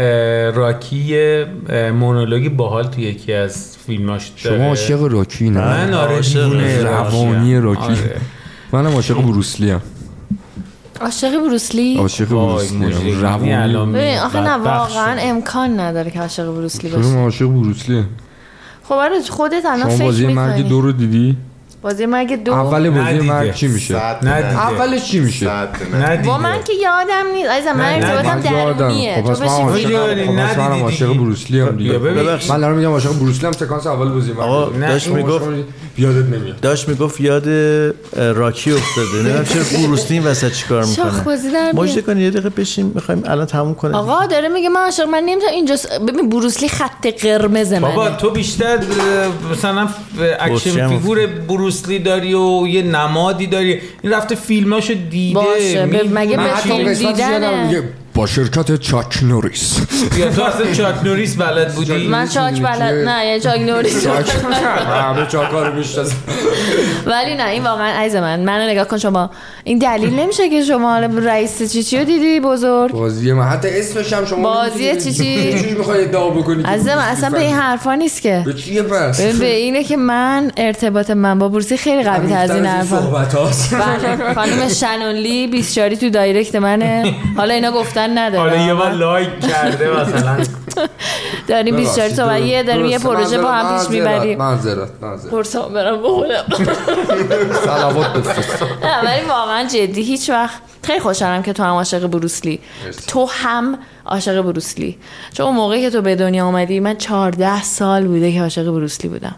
Speaker 3: راکی مونولوگی باحال تو یکی از فیلماش داره.
Speaker 6: شما عاشق راکی نه؟
Speaker 3: من عاشق
Speaker 6: روانی راکی. منم عاشق بروسلی ام.
Speaker 4: عاشق بروسلی؟
Speaker 6: عاشق بروسلی روانی.
Speaker 4: آخه نه واقعا امکان نداره که عاشق بروسلی باشی.
Speaker 6: من عاشق بروسلی ام.
Speaker 4: خب برای خودت الان فکر می‌کنی.
Speaker 6: شما بازی مرگ 2 رو دیدی؟
Speaker 4: بازی مرگ 2
Speaker 6: اول بازی مرگ چی میشه؟ اولش چی میشه؟
Speaker 4: با من که یادم نیست عزیزم، من ارتباطم درونیه.
Speaker 6: خب پس من عاشق بروسلی ام دیگه. من دارم میگم عاشق بروسلی ام. سکانس اول بازی مرگ
Speaker 1: داشت میگفت
Speaker 6: یادت نمیاد،
Speaker 1: داشت میگفت یاد راکی افتاده. نمیدونم چرا بروسلی این وسط چیکار میکنه.
Speaker 4: شاخ بازی در
Speaker 1: ماجد کنی یه دقیقه بشین میخوایم الان تموم کنیم.
Speaker 4: آقا داره میگه من عاشق، من نمیدونم اینجا ببین بروسلی خط قرمز منه.
Speaker 3: بابا تو بیشتر مثلا اکشن فیگور بروسلی داری و یه نمادی داری، این رفته فیلماشو دیده
Speaker 4: باشه مگه به فیلم دیدنه
Speaker 6: با شرکت چاک نوریس.
Speaker 3: یا تو اصلا چاک نوریس بلد بودی؟
Speaker 4: من چاک بلد نه، یه چاک نوریس
Speaker 6: همه چاکا رو میشناسم.
Speaker 4: ولی نه این واقعا عزیز منو نگاه کن شما، این دلیل نمیشه که شما رئیس چیچی رو دیدی بزرگ
Speaker 6: بازی من حتی اسمش هم شما
Speaker 4: بازی چیچی
Speaker 6: چجوری میخوای ادعا بکنی
Speaker 4: عزیز من اصلا به این حرفا نیست که
Speaker 6: به چیه پس
Speaker 4: به اینه که من ارتباط من با بروسلی خیلی قوی تر از این حرفا. خانم شنونلی 24 تو دایرکت منه، حالا اینا گفتن نداره،
Speaker 3: حالا یه بار لایک کرده مثلا
Speaker 4: داریم 24 تا یه داریم یه پروژه با هم پیش میبریم.
Speaker 6: معذرت
Speaker 4: پرسام برام بخونم
Speaker 6: صلوات بفرست.
Speaker 4: نه ولی واقعا جدی هیچ وقت خیلی خوشحالم که تو هم عاشق بروسلی، تو هم عاشق بروسلی، چون اون موقعی که تو به دنیا اومدی من 14 سال بوده که عاشق بروسلی بودم.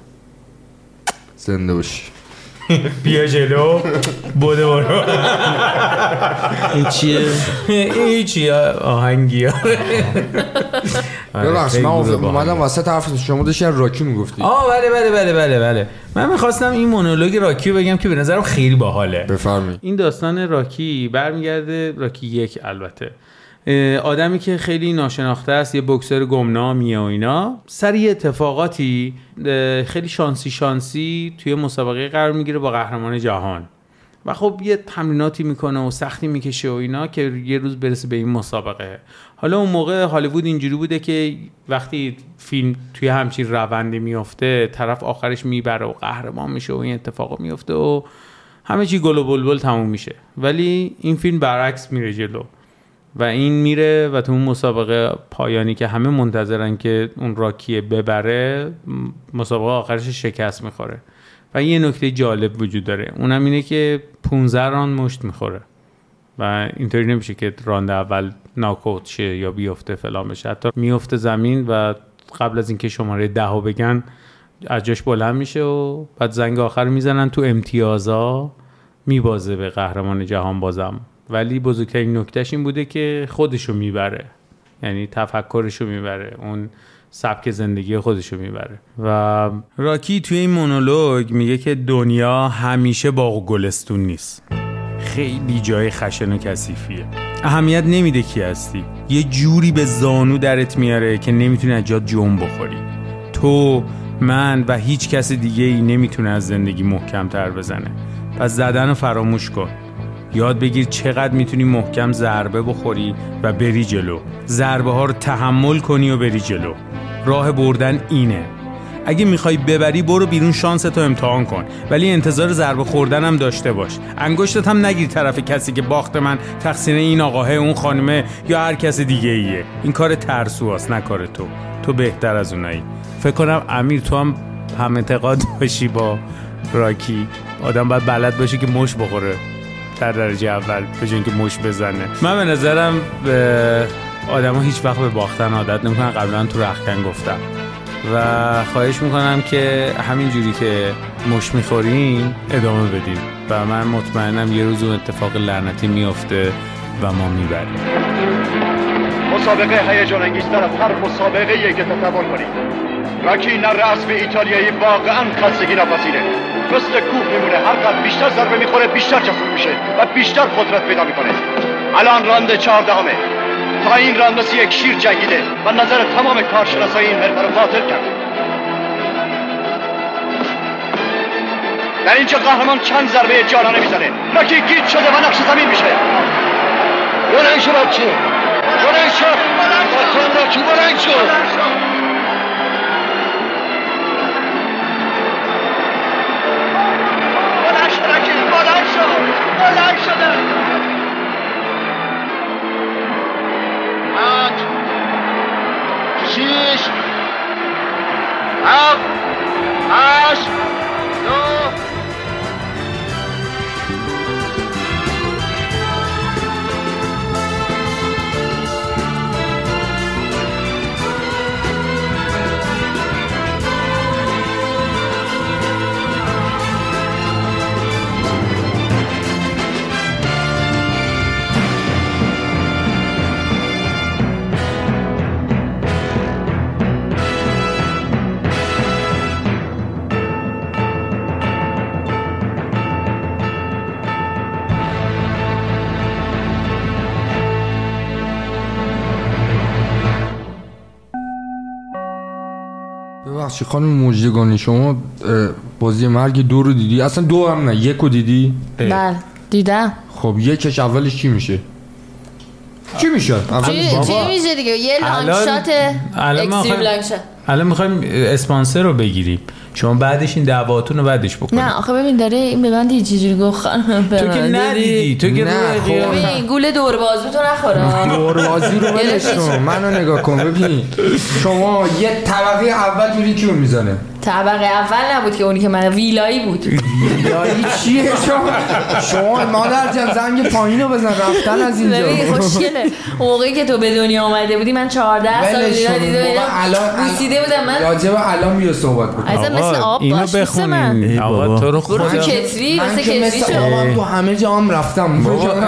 Speaker 6: زنده باشی.
Speaker 3: بیا جلو بوده برو.
Speaker 1: این چیه؟
Speaker 3: این چیه آهنگی ها.
Speaker 6: ببخش من اومدم وسط حرف شما داشتی راکی میگفتی.
Speaker 3: بله من میخواستم این مونولوگ راکی رو بگم که به نظرم خیلی باحاله.
Speaker 6: بفرمایید.
Speaker 3: این داستان راکی برمیگرده راکی 1 البته، آدمی که خیلی ناشناخته است، یه بوکسر گمنامیه و اینا، سر یه اتفاقاتی خیلی شانسی توی مسابقه قرار میگیره با قهرمان جهان
Speaker 2: و خب یه تمریناتی میکنه و سختی میکشه و اینا که یه روز برسه به این مسابقه. حالا اون موقع هالیوود اینجوری بوده که وقتی فیلم توی همچین روندی میفته طرف آخرش میبره و قهرمان میشه و این اتفاقا میفته و همه چی گل و بلبل تموم میشه، ولی این فیلم برعکس میره جلو و این میره و تو اون مسابقه پایانی که همه منتظرن که اون راکیه ببره، مسابقه آخرش شکست میخوره و یه نکته جالب وجود داره، اونم اینه که 15 راند مشت میخوره و اینطوری نمیشه که راند اول ناکوت شه یا بیفته فلان بشه، حتی میفته زمین و قبل از اینکه شماره 10 بگن از جاش بلند میشه و بعد زنگ آخر میزنن تو امتیازا میبازه به قهرمان جهان بازم. ولی بزرگترین نکتهش این بوده که خودشو میبره، یعنی تفکرشو میبره، اون سبک زندگی خودشو میبره. و راکی توی این مونولوگ میگه که دنیا همیشه باغ و گلستون نیست، خیلی جای خشن و کثیفیه، اهمیت نمیده کی هستی، یه جوری به زانو درت میاره که نمیتونی از جات جون بخوری. تو، من و هیچ کس دیگه ای نمیتونه از زندگی محکم تر بزنه، پس زدن رو فراموش کن. یاد بگیر چقدر میتونی محکم ضربه بخوری و بری جلو، ضربه ها رو تحمل کنی و بری جلو. راه بردن اینه. اگه میخوای ببری برو بیرون شانستو امتحان کن، ولی انتظار ضربه خوردن هم داشته باش. انگشتت هم نگیر طرف کسی که باخت من تقصیر این آقاه، اون خانمه یا هر کس دیگه ایه. این کار ترسوست، نه کار تو بهتر از اونایی. فکر کنم امیر تو هم اعتقاد باشی با راکی، آدم باید بلد باشه که مش بخوره در درجه اول به جای اینکه مش بزنه. من به نظرم آدم‌ها هیچ وقت به باختن عادت نمی‌کنن، قبلا تو رختکن گفتم و خواهش میکنم که همین جوری که مش میخورین ادامه بدین و من مطمئنم یه روز اون اتفاق لعنتی میفته و ما میبریم.
Speaker 10: مسابقه هیجان انگیزتر از هر مسابقه‌ای که تصور کنید. راکی نه رسم ایتالیایی واقعا خستگی ناپذیره، مثل کوه میمونه، هر قدر بیشتر ضربه میخوره بیشتر جسور میشه و بیشتر قدرت پیدا میکنه. الان راند 14 تا این راند مثل یک شیر جنگیده و نظر تمام کارشناسای این حرفه رو باطل کرده. در اینجا قهرمان چند ضربه جانانه میزنه، راکی گیج شده و نقش زمین میشه. بلند شو راکی، بلند شو راکی، بلند شو. بلند شده 8 6 7 8 9
Speaker 6: ببخشید خانم مجدگانی، شما بازی مرگ 2 رو دیدی؟ اصلا 2 هم نه 1 رو دیدی؟
Speaker 4: بله دیدم.
Speaker 6: خب یکش اولش چی میشه؟ چی میشه
Speaker 4: دیگه؟ یه لانگ شات اکستریم لانگ شات.
Speaker 2: الان میخوایم اسپانسر رو بگیریم، شما بعدش این دعواتون رو بعدش بکنید.
Speaker 4: نه آخه ببین داره این به من دیگه چجوری گفت خانم،
Speaker 2: تو که ندیدی، تو که
Speaker 4: ببین گول دور بازو تو نخوره.
Speaker 6: دور بازی رو ولش کن، منو نگاه کن. ببین شما یه طبقه اول میری کیو میزنه؟
Speaker 4: طبقه اول نبود که اونی که من ویلایی بود.
Speaker 6: ویلایی چیه شما مادر جان زنگ پایینو بزن رفتن از اینجا.
Speaker 4: ببین خوشگله موقعی که تو به دنیا اومده بودی من 14 سال دیدم بوسیده بودم. من
Speaker 6: راجب الان بیا صحبت کنم.
Speaker 4: ازم مثل آب
Speaker 2: اینو بخونین آقا تو رو خدا.
Speaker 4: تو کتری مثل کتری
Speaker 6: شدم تو همه جا هم رفتم.
Speaker 4: تو که تو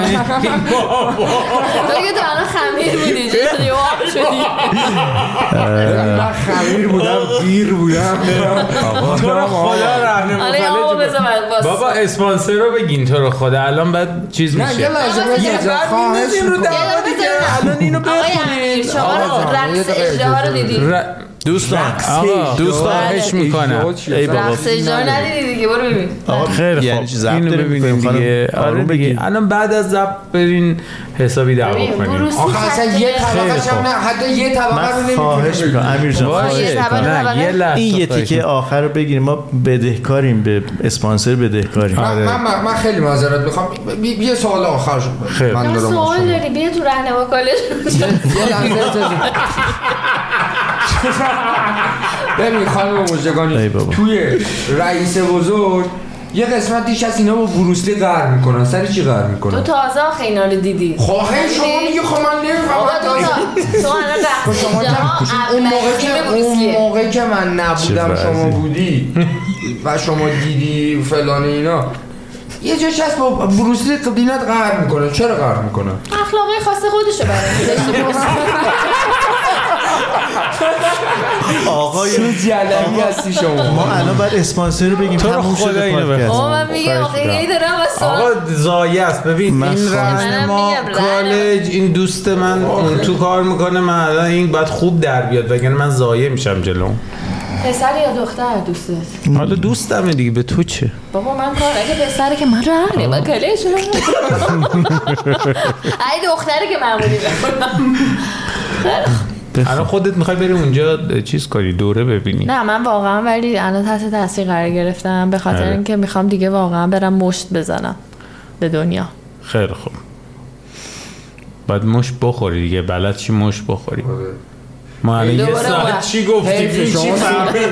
Speaker 4: الان خمیر بودی چه آب شدی؟
Speaker 6: من خمیر بودم گیر بودم.
Speaker 2: تو رو خدا راهنمایی بابا اسپانسر رو بگین تو رو خدا الان بعد چیز میشه.
Speaker 6: نه یه لحظه خواهش می‌کنم
Speaker 2: الان اینو بخونین.
Speaker 4: شما رقص اژدها رو دیدی؟
Speaker 1: دوستان
Speaker 3: خواهش میکنم.
Speaker 1: ای بابا
Speaker 4: رقص اجرا ندیدی دیگه، برو ببین.
Speaker 3: خیلی
Speaker 1: یعنی
Speaker 3: خوب
Speaker 1: ضبط
Speaker 3: ببینیم دیگه. آره دیگه الان بعد از ضبط برین حسابی دعوا کنیم.
Speaker 6: آخه اصلا یه طبقه هم نه، حتی یه طبقه رو نمیتونیم.
Speaker 1: خواهش میکنم امیر جان، این یه تیکه آخر رو بگیریم، ما بدهکاریم به اسپانسر، بدهکاریم.
Speaker 6: من خیلی معذرت میخوام، یه سوال آخر شد.
Speaker 4: من سوال داری، بیا تو راهنما کالج.
Speaker 6: یه لحظه ببین خانم مژدگانی، توی رئیس بزرگ یه قسمتیش از اینا با بروسلی قهر میکنن. سری چی قهر میکنن؟
Speaker 4: تو تازه آخه اینا رو دیدی.
Speaker 6: خواهی شما میگه خب من نمیفهمم.
Speaker 4: تو الان
Speaker 6: اون موقع که من نبودم شما بودی و شما دیدی فلان اینا، یه جاش هست با بروسلی قدینات قهر میکنه. چرا قهر میکنه؟
Speaker 4: اخلاقی خاص خودشو برای
Speaker 6: آقای جلبی هستی شما.
Speaker 1: ما الان باید اسپانسر رو بگیم.
Speaker 3: تموم شده پادکست.
Speaker 4: من میگم آقا دارم
Speaker 3: آقا زایه است. ببین این راهنما کالج، این دوست من اون تو کار میکنه، من الان این باید خوب در بیاد وگرنه من زایه میشم جلو.
Speaker 4: پسر یا دختر دوستت؟
Speaker 3: حالا دوستمه دیگه، به تو چه؟
Speaker 4: بابا من کار اگه پسره که من راهنما کالج ای دختره که معمولی
Speaker 3: الان خودت میخوای بری اونجا چیز کنی، دوره ببینی؟
Speaker 4: نه من واقعا ولی الان تحت تاثیر قرار گرفتم به خاطر اینکه میخوام دیگه واقعا برم مشت بزنم به دنیا.
Speaker 3: خیلی خوب، باید مشت بخوری دیگه، بلد چی مشت بخوری. ما الان یه ساعت چی گفتیم چی فهمید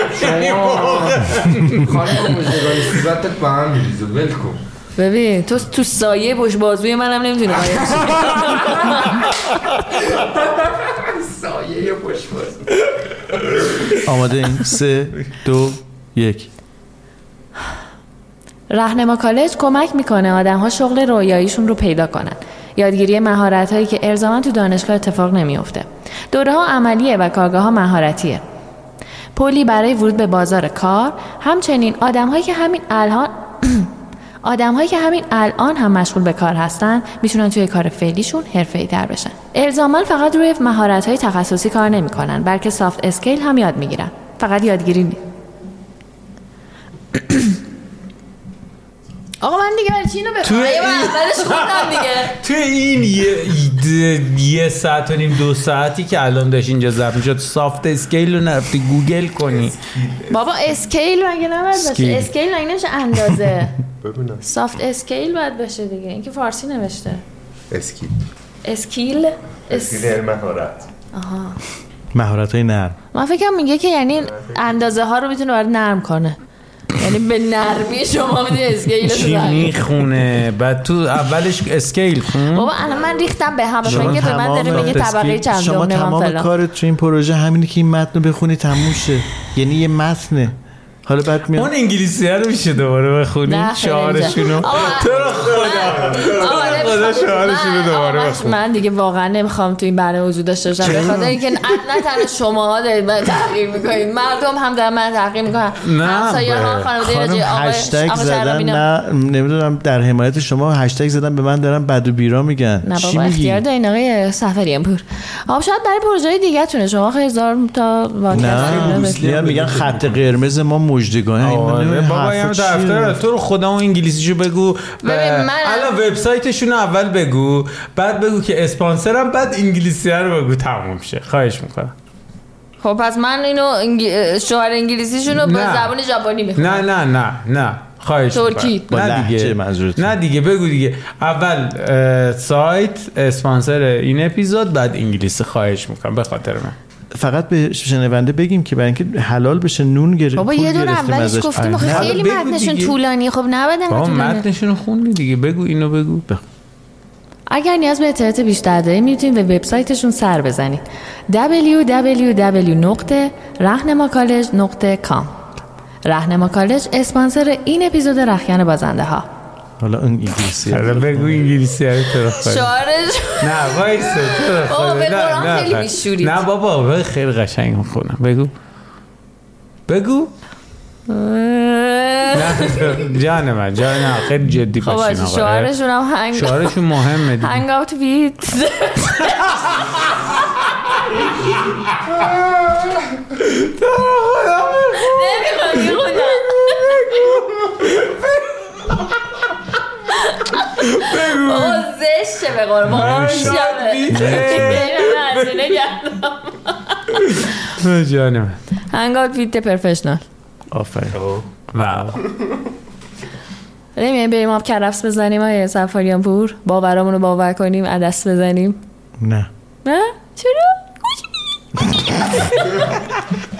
Speaker 6: خانم مژدگانی صورتت به هم میریزه، ول کن.
Speaker 4: ببین تو سایه پشت بازوی منم نمیتونی قایم شی.
Speaker 6: سایه پشت بازو.
Speaker 1: آماده این 3 2 1.
Speaker 4: راهنما کالج کمک میکنه آدم‌ها شغل رویاییشون رو پیدا کنن. یادگیری مهارت‌هایی که الزاما تو دانشگاه اتفاق نمیفته. دوره‌ها عملیه و کارگاه‌ها مهارتیه. پلی برای ورود به بازار کار. همچنین آدم‌هایی که همین الان هم مشغول به کار هستن میتونن توی کار فعلیشون حرفه‌ای‌تر بشن. الزاما فقط روی مهارت‌های تخصصی کار نمی‌کنن، بلکه سافت اسکیل هم یاد میگیرن. فقط یادگیری نیست. آقا من دیگه برای چی اینو بخوام؟ اولش خوندم دیگه.
Speaker 3: توی این یه ساعت و نیم 2 ساعتی که الان داشت اینجا ضبط میشد، سافت اسکیل رو نرفتی گوگل کنی؟
Speaker 4: بابا اسکیل مگه نباید باشه؟ اسکیل مگه نمیشه اندازه؟
Speaker 5: ببینم
Speaker 4: سافت اسکیل باید باشه دیگه. این که فارسی نوشته. اسکیل
Speaker 5: مهارت.
Speaker 4: آها،
Speaker 1: مهارت‌های نرم.
Speaker 4: من فکرم میگه که یعنی اندازه ها رو میتونه برای نرم کنه، یعنی به نرمی شما میدونی اسکیل رو
Speaker 3: چی میخونه بعد تو اولش اسکیل خون.
Speaker 4: بابا الان من ریختم به هم، شما که به من داره میگه طبقه چندم.
Speaker 1: شما تمام کارت تو این پروژه همینه که این متن رو بخونی تموم شه، یعنی یه متنه. حالا بعد میاد
Speaker 3: اون انگلیسی رو میشه دوباره بخونی شعارشونو. تو رو خدا شعارشونو دوباره بخون.
Speaker 4: من دیگه واقعا نمیخوام تو این برنامه وجود داشته باشم به خاطر اینکه نه تنها شماها دارید من تحقیر میکنید، مردم هم دارن من تحقیر میکنن. همسایه‌ها خانواده آقای
Speaker 1: هشتگ زدن، نه نمیدونم در حمایت شما هشتگ زدن به من دارن بد و بیرا میگن.
Speaker 4: نه بابا اختیار دارین آقای سفریان پور. شاید برای پروژه دیگه تونه شما خیلی هزار تا
Speaker 1: واقعا میگن خط قرمز ما مژدگانی.
Speaker 3: بابا اینو دفتر تو رو خدا اون انگلیسیشو بگو. الان وبسایتشون اول بگو، بعد بگو که اسپانسرم، بعد انگلیسی رو بگو، تموم شه. خواهش میکنم.
Speaker 4: خب پس من اینو شعار انگلیسیشون رو با زبان ژاپنی میخونم.
Speaker 3: نه خواهش
Speaker 4: ترکی.
Speaker 3: نه دیگه بگو دیگه. اول سایت اسپانسر این اپیزود، بعد انگلیسی. خواهش میکنم به خاطر من.
Speaker 1: فقط به شنونده بگیم که برای اینکه حلال بشه نون گرفت.
Speaker 4: بابا یه دور اولش گفتیم خیلی متنشون طولانی. خب نباید
Speaker 3: بابا متنشون خوندی دیگه. بگو اینو بگو.
Speaker 4: اگر نیاز به اطلاعات بیشتر دارید میتونید به وبسایتشون سر بزنید www.rahnemacollege.com. راهنما کالج اسپانسر این اپیزود رخکن بازنده ها.
Speaker 1: حالا اون انگلیسی
Speaker 3: حالا بگو انگلیسی رو تو خواهی.
Speaker 4: شعارش
Speaker 3: نه وایسه تو خواهی.
Speaker 4: نه خیلی میشورید.
Speaker 3: نه بابا خیلی قشنگ میخونم. بگو نه جان من خیلی جدی باشین.
Speaker 4: خب شعارشون هم
Speaker 3: شعارشون مهمه دیگه.
Speaker 4: هنگ اوت ویت زشه به قربان
Speaker 3: جانم
Speaker 4: هنگات فیت پرفشنال
Speaker 1: آفرین.
Speaker 3: واو.
Speaker 4: نمیاییم بریم آب کرفس بزنیم های سفاریان پور باورامونو باور کنیم عدس بزنیم
Speaker 1: نه
Speaker 4: چرا؟